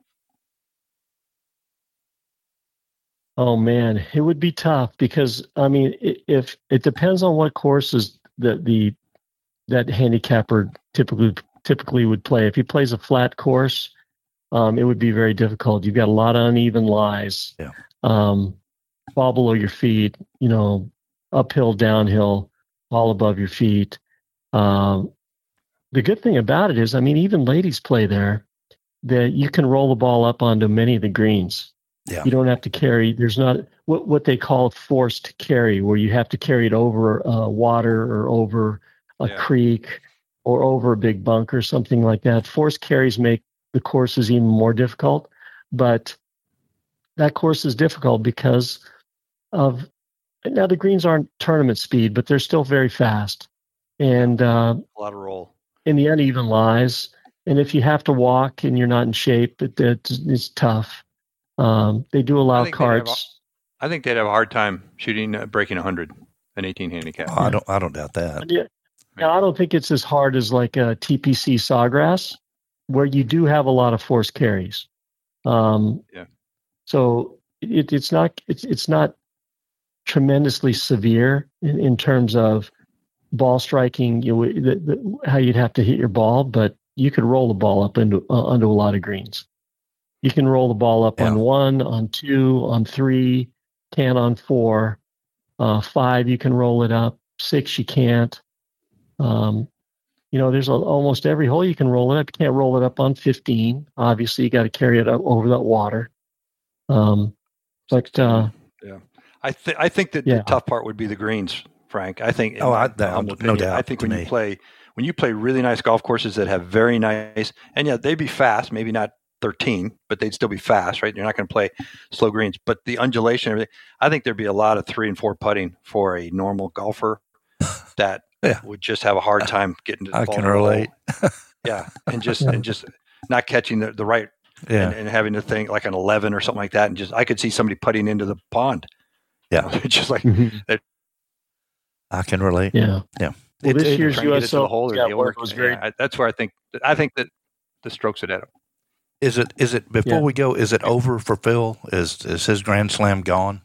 Oh man, it would be tough because I mean, i- if it depends on what courses that the that handicapper typically typically would play. If he plays a flat course, um, it would be very difficult. You've got a lot of uneven lies, Yeah. um, ball below your feet, you know, uphill, downhill, all above your feet. Um, the good thing about it is, I mean, even ladies play there. That you can roll the ball up onto many of the greens. Yeah. You don't have to carry. There's not what what they call forced carry, where you have to carry it over uh, water or over a Yeah. creek or over a big bunk or something like that. Forced carries make the courses even more difficult, but that course is difficult because of now the greens aren't tournament speed, but they're still very fast, and uh, A lot of roll. in the uneven lies. And if you have to walk and you're not in shape, it, it, it's tough. Um, they do allow think they'd have carts. I think they'd have a hard time shooting, uh, breaking one hundred, an eighteen handicap. Oh, I don't. I don't doubt that. Yeah. Now, I don't think it's as hard as like a T P C Sawgrass, where you do have a lot of forced carries. Um, Yeah. So it, it's not it's it's not tremendously severe in, in terms of ball striking. You know, the, the, how you'd have to hit your ball, but you could roll the ball up into uh, onto a lot of greens. You can roll the ball up Yeah. on one, on two, on three, can on four, uh, five. You can roll it up. Six, you can't. Um, you know, there's a, almost every hole you can roll it up. You can't roll it up on fifteen. Obviously, you got to carry it up over that water. Um, but uh, I think I think that Yeah. the tough part would be the greens, Frank. I think. in Oh, my I- that- humble no opinion, doubt I think to when me. you play when you play really nice golf courses that have very nice, and yeah, they'd be fast. Maybe not thirteen, but they'd still be fast, right? You're not going to play slow greens, but the undulation, and everything. I think there'd be a lot of three and four putting for a normal golfer. that Yeah. would just have a hard time getting to the I ball can in the hole. relate. Yeah, and just and just not catching the, the right Yeah. and, and having to think like an eleven or something like that, and just I could see somebody putting into the pond. Yeah. just like Mhm. they're I can relate. Yeah. Yeah. Well, this It- year's trying to get it U S to the Open hole or got the one order. of those very Yeah, I, that's where I think I think that the strokes would at him. Is it? Is it? Before Yeah. we go, is it over for Phil? Is is his Grand Slam gone?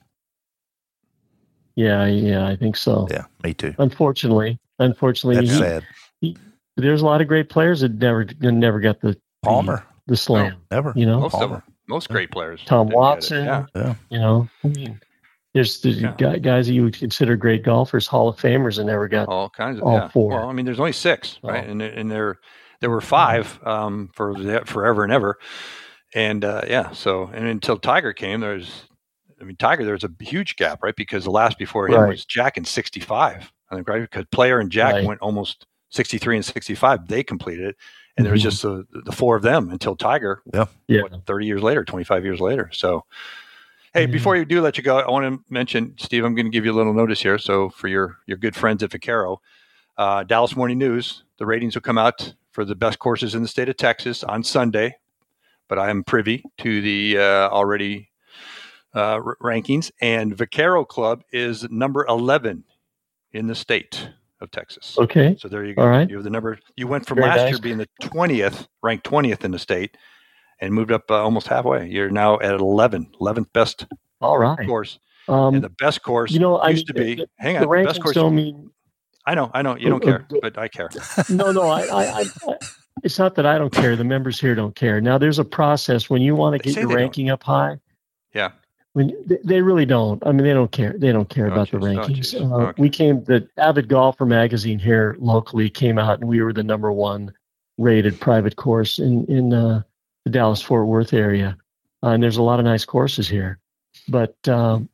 Yeah, yeah, I think so. Yeah, me too. Unfortunately, unfortunately, That's he- sad. there's a lot of great players that never never got the Palmer, the slam. never. You know, Most of Palmer. them, most great players. Tom didn't get it. Watson. Yeah. Yeah. You know, I mean, there's the Yeah. guy- guys that you would consider great golfers, Hall of Famers, and never got. all kinds of all yeah. four. Well, I mean, there's only six, right? Oh. And and there there were five um, for the, forever and ever, and uh, yeah. So and until Tiger came, there's I mean, Tiger, there was a huge gap, right? Because the last before him Right. was Jack in sixty-five, I think, right? Because Player and Jack Right. went almost sixty-three and sixty-five. They completed it, and there was Mhm. just the the four of them until Tiger. Yeah. Yeah. What, thirty years later, twenty-five years later. So. Hey, Yeah. before you do let you go, I want to mention, Steve, I'm going to give you a little notice here. So for your, your good friends at Vaquero, uh, Dallas Morning News, the ratings will come out for the best courses in the state of Texas on Sunday. But I am privy to the uh, already uh, r- rankings. And Vaquero Club is number eleven in the state of Texas. Okay. So there you go. All right. You have the number. You went from Very last nice. year being the twentieth, ranked twentieth in the state, and moved up uh, almost halfway. You're now at eleven, eleventh best All right. course. Um, And the best course you know, I used to mean, be. the- hang the on, the best rankings course. don't mean. I know, I know. You don't Uh, uh, care, but I care. No, no. I, I, I, I. It's not that I don't care. The members here don't care. Now, there's a process when you want to They get say your they don't. ranking up high. Yeah. When they, they really don't. I mean, they don't care. They don't care Oh, about the geez. Oh, rankings. geez. uh, Okay. We came. The Avid Golfer magazine here locally came out, and we were the number one rated private course in in uh, the Dallas Fort Worth area. Uh, and there's a lot of nice courses here, but um,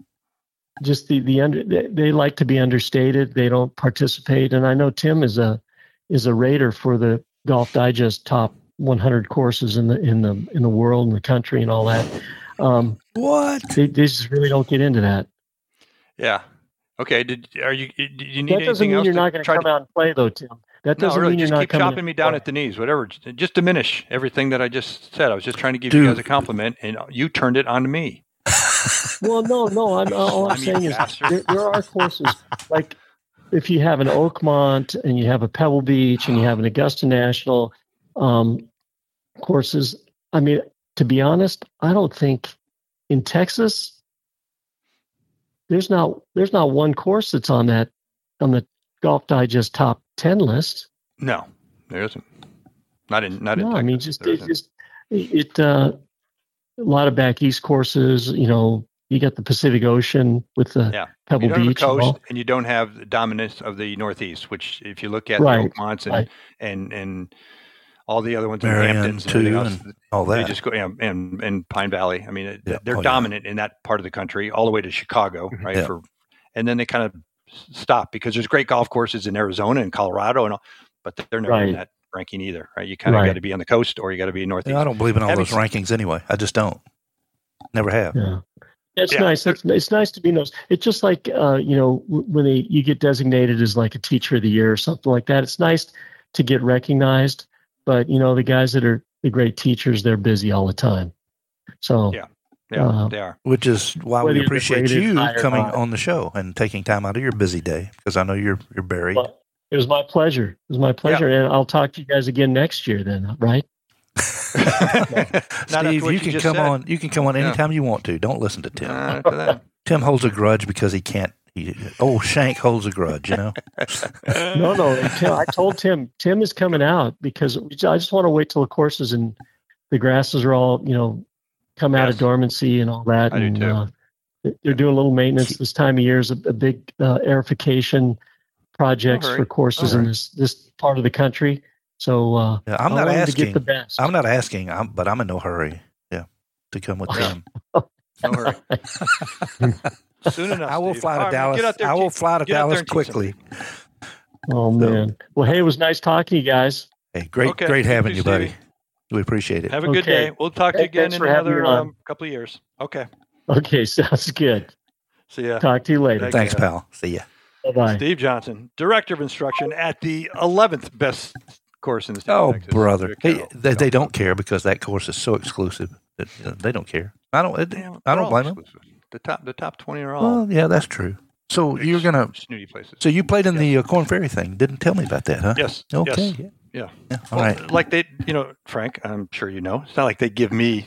just the the under they, they like to be understated. They don't participate, and I know Tim is a is a rater for the Golf Digest top one hundred courses in the in the in the world and the country and all that. Um, What? they, they just really don't get into that. Yeah. Okay. Did are you? Did you need That doesn't anything mean else? you're to not going to try come out and play, though, Tim. That No, doesn't really. mean you're Just not keep coming. chopping in me to down play. at the knees. Whatever. Just diminish everything that I just said. I was just trying to give you Dude. guys a compliment, and you turned it on to me. Well, no, no. I'm, all I'm I mean, saying is bastard. there, there are courses like if you have an Oakmont and you have a Pebble Beach and you have an Augusta National um, courses. I mean, to be honest, I don't think in Texas there's not there's not one course that's on that on the Golf Digest top ten list. No, there isn't. Not in. Not in. No, I mean, Texas. just There it, isn't. just it. Uh, a lot of back east courses. You know, you got the Pacific Ocean with the Yeah. Pebble You don't have a Beach. and coast, all. and you don't have the dominance of the Northeast, which, if you look at Right, the Oakmonts and, right. and and all the other ones, in Marion, Hamptons and too, everything else, and all they that. just go, yeah, and and Pine Valley. I mean, it- Yeah. they're Oh, yeah. dominant in that part of the country, all the way to Chicago, right? Yeah. For and then they kind of stop because there's great golf courses in Arizona and Colorado, and all, but they're never in Right. that ranking either, right? You kind of Right. got to be on the coast or you got to be Northeast. Yeah, I don't believe in all Having those rankings anyway. I just don't. Never have. Yeah. It's Yeah. nice. It's, it's nice to be noticed. It's just like, uh, you know, w- when they, you get designated as like a teacher of the year or something like that, it's nice to get recognized. But, you know, the guys that are the great teachers, they're busy all the time. So, Yeah. Yeah, Uh, they are. Which is why Whether we you're appreciate graded you high or coming not. on the show and taking time out of your busy day because I know you're you're buried. well, it was my pleasure. It was my pleasure. And I'll talk to you guys again next year then, right? Not after Steve, what you can just come said. on. You can come on Yeah. anytime you want to. Don't listen to Tim. Not after that. Tim holds a grudge because he can't. He, oh, Shank holds a grudge. You know. No, no. and Tim, I told Tim, Tim is coming out because I just want to wait till the courses and the grasses are all, you know, come out Yes. of dormancy and all that. I do and too. Uh, they're doing a little maintenance this time of year. Is a, a big uh, aerification projects Don't hurry. for courses Don't in hurry. this this part of the country. So uh, Yeah, I'm I not want him to asking. get the best. I'm not asking. I'm, but I'm in no hurry. Yeah, to come with Tim. Don't worry. Soon enough. I will Steve. fly All to right, Dallas. get out there, I will te- fly to get out there Dallas and teach them. quickly. Oh man. Well, hey, it was nice talking to you guys. Hey, great, Okay, great you having too, you, buddy. Stevie. We appreciate it. Have a good Okay. day. We'll talk to you Hey, again thanks in for having another me on. um, couple of years. Okay. Okay, sounds good. See ya. Talk to you later. Thank Thanks, you. pal. See ya. Bye-bye. Steve Johnson, Director of Instruction at the eleventh best course in the state Oh, of Texas. brother. Hey, Carroll. they, they don't care because that course is so exclusive. That, uh, they don't care. I don't. It, Damn, I they're don't all blame them. exclusive. The top, the top twenty are all Well, yeah, that's true. So you're gonna. snooty places. So you played in the uh, Corn Ferry thing. Didn't tell me about that, huh? Yes. Okay. Yes. Yeah. Yeah. Yeah. All Well, right. Like they, you know, Frank, I'm sure you know, it's not like they give me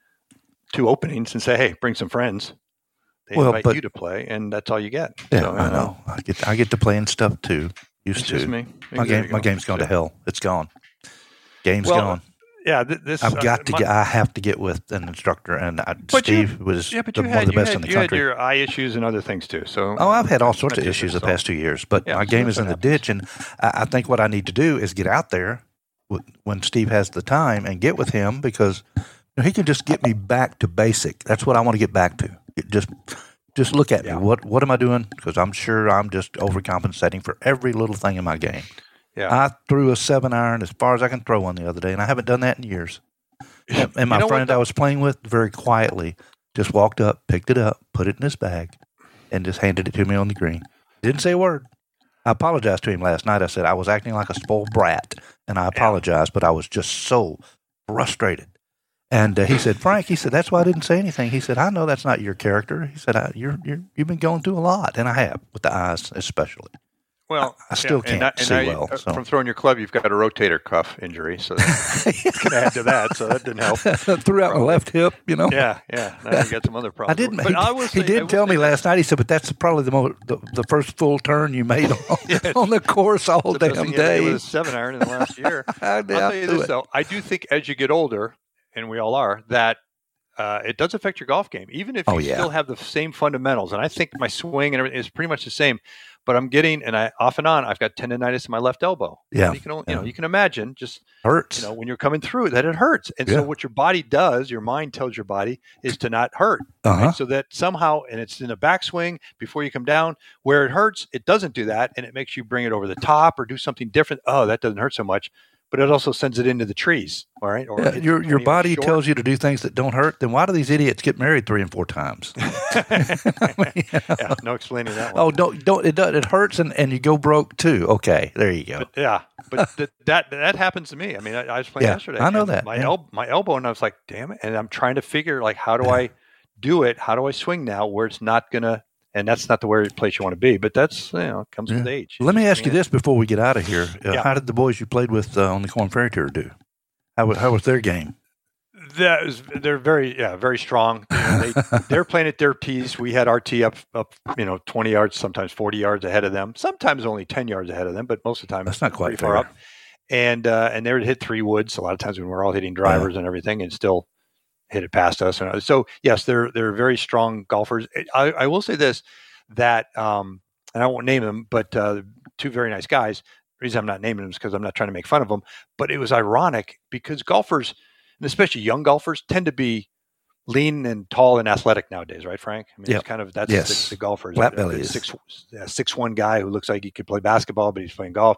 two openings and say, "Hey, bring some friends." They Well, invite but- you to play, and that's all you get. Yeah, So, I uh, know. I get I get to play and stuff too. Used It's to. just me. My There game you my go. game's gone to So- hell. It's gone. Game's Well, gone. Yeah, th- this. I've uh, got to my- get. I have to get with an instructor, and I, But you- Steve was Yeah, but the, you one had, of the you best had, in the you country. had your eye issues and other things too. So Oh, I've had all sorts Not of just issues the yourself. past two years, but Yeah, my so game that's is in what the happens. ditch, and I, I think what I need to do is get out there w- when Steve has the time and get with him because you know, he can just get me back to basic. That's what I want to get back to. It just, just look at Yeah. me. What, what am I doing? Because I'm sure I'm just overcompensating for every little thing in my game. Yeah. I threw a seven iron as far as I can throw one the other day, and I haven't done that in years. And, and my You know what, friend though? I was playing with very quietly just walked up, picked it up, put it in his bag, and just handed it to me on the green. Didn't say a word. I apologized to him last night. I said I was acting like a spoiled brat, and I apologized, but I was just so frustrated. And uh, he said, Frank, he said, that's why I didn't say anything. He said, I know that's not your character. He said, I, you're, you're, you've been going through a lot, and I have, with the eyes especially. Well, I still yeah, can't and, that- and see now you- well, uh, so. From throwing your club, you've got a rotator cuff injury, so it's going to add to that. So that didn't help. Threw out my left hip, you know. Yeah, yeah. Now you got some other I problems. didn't. But He, I will he say- I did will tell say me that- last night. He said, "But that's probably the most the, the first full turn you made on, on the course all the best damn thing you ever did day." with a seven iron in the last year. I, I'll tell you do this it. though, I do think as you get older, and we all are, that uh, it does affect your golf game, even if you Oh, yeah. still have the same fundamentals. And I think my swing and everything is pretty much the same. But I'm getting, and I off and on, I've got tendonitis in my left elbow. Yeah, And you can, only, you know, yeah. you can imagine just Hurts. you know when you're coming through it, that it hurts. And Yeah. so what your body does, your mind tells your body, is to not hurt. Uh-huh. Right? So that somehow, and it's in the backswing before you come down, where it hurts, it doesn't do that, and it makes you bring it over the top or do something different. Oh, that doesn't hurt so much, but it also sends it into the trees. All right, or Yeah, it's your your twenty body short. tells you to do things that don't hurt. Then why do these idiots get married three and four times? I mean, Yeah, no explaining that one. oh, don't don't it does it hurts and, and you go broke too. Okay, there you go. But, yeah, but th- that that happens to me. I mean, I, I was playing Yeah, yesterday. I know and that, My yeah. el- my elbow, and I was like, damn it. And I'm trying to figure, like, how do I do it? How do I swing now where it's not going to, and that's not the where place you want to be. But that's, you know, it comes with Yeah. age. Let me just ask you can't- this before we get out of here: uh, Yeah. How did the boys you played with uh, on the Corn Ferry Tour do? How wa- how was their game? That is, they're very, yeah, very strong. You know, they, they're playing at their tees. We had our tee up, up, you know, twenty yards, sometimes forty yards ahead of them. Sometimes only ten yards ahead of them, but most of the time That's not quite pretty far fair. up. And uh, and they would hit three woods a lot of times when we're all hitting drivers and everything, and still hit it past us. And so yes, they're they're very strong golfers. I, I will say this that, um, and I won't name them, but uh, two very nice guys. The reason I'm not naming them is because I'm not trying to make fun of them. But it was ironic because golfers, and especially young golfers, tend to be lean and tall and athletic nowadays, right, Frank? I mean, Yep. it's kind of that's Yes. the, the golfers. Flat A- a belly good is. six yeah, six one guy who looks like he could play basketball, but he's playing golf.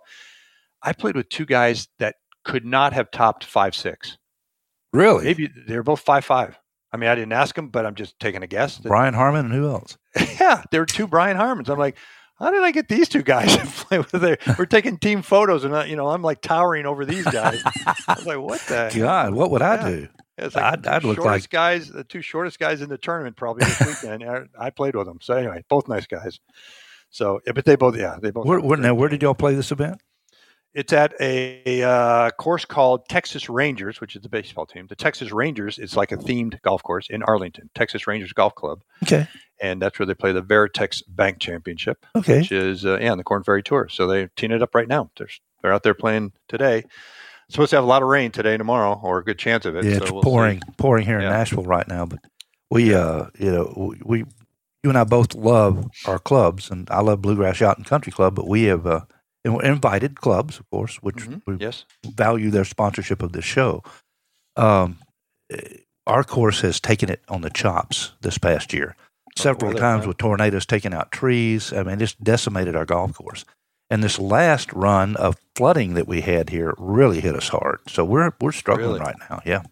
I played with two guys that could not have topped five six. Really, Maybe they're both five five. I mean, I didn't ask them, but I'm just taking a guess. That- Brian Harmon and who else? yeah, there were two Brian Harmons. I'm like, how did I get these two guys to play with? There? We're taking team photos, and I, you know, I'm like towering over these guys. I was like, what the heck? God, what would I Yeah. do? It's like I'd- the I'd look shortest like- guys, the two shortest guys in the tournament probably this weekend. I, I played with them. So anyway, both nice guys. So, yeah, but they both, yeah, they both. Where, where, now, where did y'all play this event? It's at a, a uh, course called Texas Rangers, which is the baseball team. The Texas Rangers is like a themed golf course in Arlington, Texas Rangers Golf Club. Okay, And that's where they play the Veritex Bank Championship, okay. which is, uh, yeah, on the Corn Ferry Tour. So they teeing it up right now. They're, they're out there playing today. Supposed to have a lot of rain today and tomorrow, or a good chance of it. Yeah, so it's we'll pouring, see. pouring here in Yeah. Nashville right now. But we, uh, you know, we, you and I both love our clubs, and I love Bluegrass Yacht and Country Club. But we have uh, invited clubs, of course, which Mhm. we Yes. value their sponsorship of this show. Um, eh, our course has taken it on the chops this past year, several weather, times huh? with tornadoes taking out trees. I mean, it's decimated our golf course. And this last run of flooding that we had here really hit us hard. So we're we're struggling Really? right now. Yeah,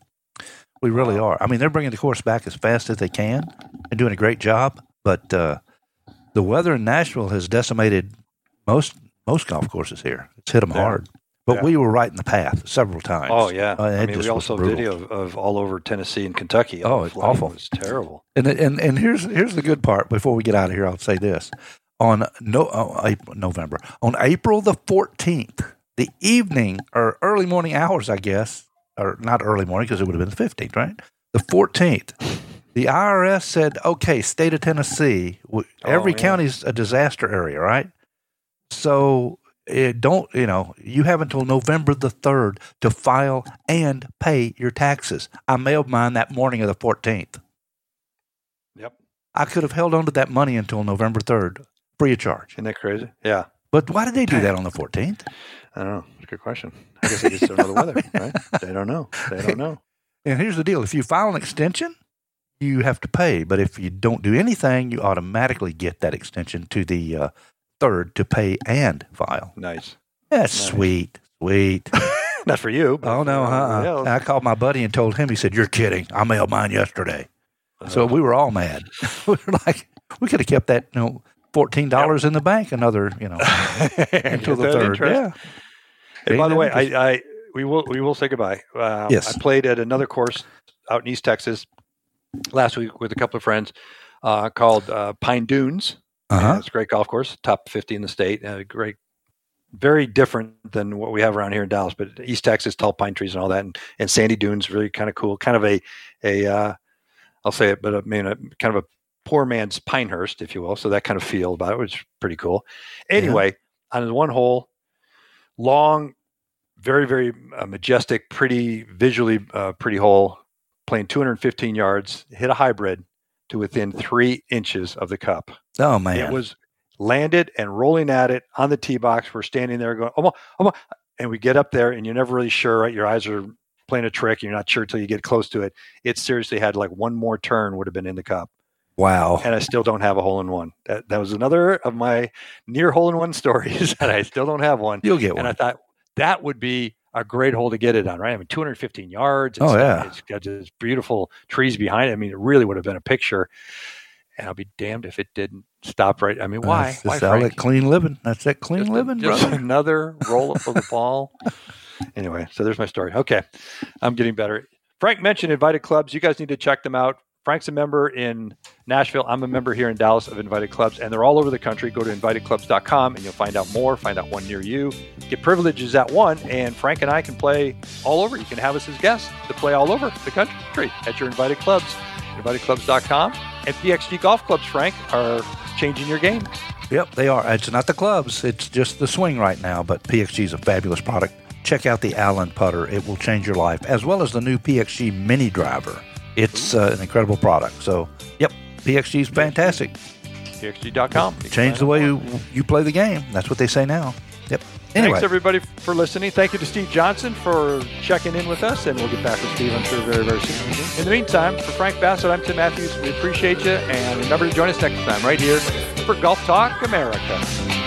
we really are. I mean, they're bringing the course back as fast as they can and doing a great job. But uh, the the weather in Nashville has decimated most most golf courses here. It's hit them Yeah. hard. But Yeah. we were right in the path several times. Oh, yeah. Uh, I it mean, just we was also have brutal. video of, of all over Tennessee and Kentucky. Oh, The it's flooding awful. was terrible. And and and here's here's the good part. Before we get out of here, I'll say this: on no uh, April, November on April the fourteenth, the evening or early morning hours, I guess, or not early morning because it would have been the fifteenth, right? The fourteenth. The I R S said, "Okay, state of Tennessee, w- every Oh, yeah. county's a disaster area, right? So it don't you know you have until November the third to file and pay your taxes." I mailed mine that morning of the fourteenth. Yep. I could have held on to that money until November third, free of charge. Isn't that crazy? Yeah. But why did they do that on the fourteenth? I don't know. It's a good question. I guess they just don't know the weather, right? They don't know. They don't know. And here's the deal: if you file an extension, you have to pay. But if you don't do anything, you automatically get that extension to the uh, third to pay and file. Nice. That's Nice. sweet, sweet. Not for you. But Oh no, for everybody uh-uh. else. I called my buddy and told him. He said, "You're kidding. I mailed mine yesterday." So we were all mad. We were like, we could have kept that, you know, fourteen dollars in the bank, another, you know, until the That third. interest. Yeah. Hey, by the way, Interest. I, I we will we will say goodbye. Uh, Yes. I played at another course out in East Texas last week with a couple of friends uh, called uh, Pine Dunes. Uh-huh. And it's a great golf course, top fifty in the state. Uh, great, very different than what we have around here in Dallas. But East Texas, tall pine trees and all that, and, and sandy dunes, really kind of cool. Kind of a a uh, I'll say it, but I mean, a, kind of a poor man's Pinehurst, if you will. So that kind of feel about it was pretty cool. Anyway, on the one hole, long, very, very uh, majestic, pretty, visually uh, pretty hole, playing two hundred fifteen yards, hit a hybrid to within three inches of the cup. Oh man. It was landed and rolling at it on the tee box. We're standing there going, oh, my, oh, my. And we get up there and you're never really sure, right? Your eyes are playing a trick. You're not sure till you get close to it. It seriously had like one more turn would have been in the cup. Wow. And I still don't have a hole in one. That, that was another of my near hole in one stories that I still don't have one. You'll get And one. I thought that would be a great hole to get it on, right? I mean, two hundred fifteen yards. It's, Oh, yeah. It's got just beautiful trees behind it. I mean, it really would have been a picture. And I'll be damned if it didn't stop right. I mean, why? That's, why, that's all Frank? that clean living. That's that clean Just, living, just brother. another roll up of the ball. Anyway, so there's my story. Okay, I'm getting better. Frank mentioned Invited Clubs. You guys need to check them out. Frank's a member in Nashville. I'm a member here in Dallas of Invited Clubs, and they're all over the country. Go to invited clubs dot com, and you'll find out more. Find out one near you. Get privileges at one, and Frank and I can play all over. You can have us as guests to play all over the country at your Invited Clubs. invited clubs dot com. And P X G Golf Clubs, Frank, are changing your game. Yep, they are. It's not the clubs. It's just the swing right now, but P X G is a fabulous product. Check out the Allen putter. It will change your life, as well as the new P X G mini driver. It's uh, an incredible product. So, yep, P X G is fantastic. P X G dot com. Change the way you, you play the game. That's what they say now. Yep. Anyway, Thanks, everybody, for listening. Thank you to Steve Johnson for checking in with us, and we'll get back with Steve, I'm sure, very, very soon. In the meantime, for Frank Bassett, I'm Tim Matthews. We appreciate you, and remember to join us next time right here for Golf Talk America.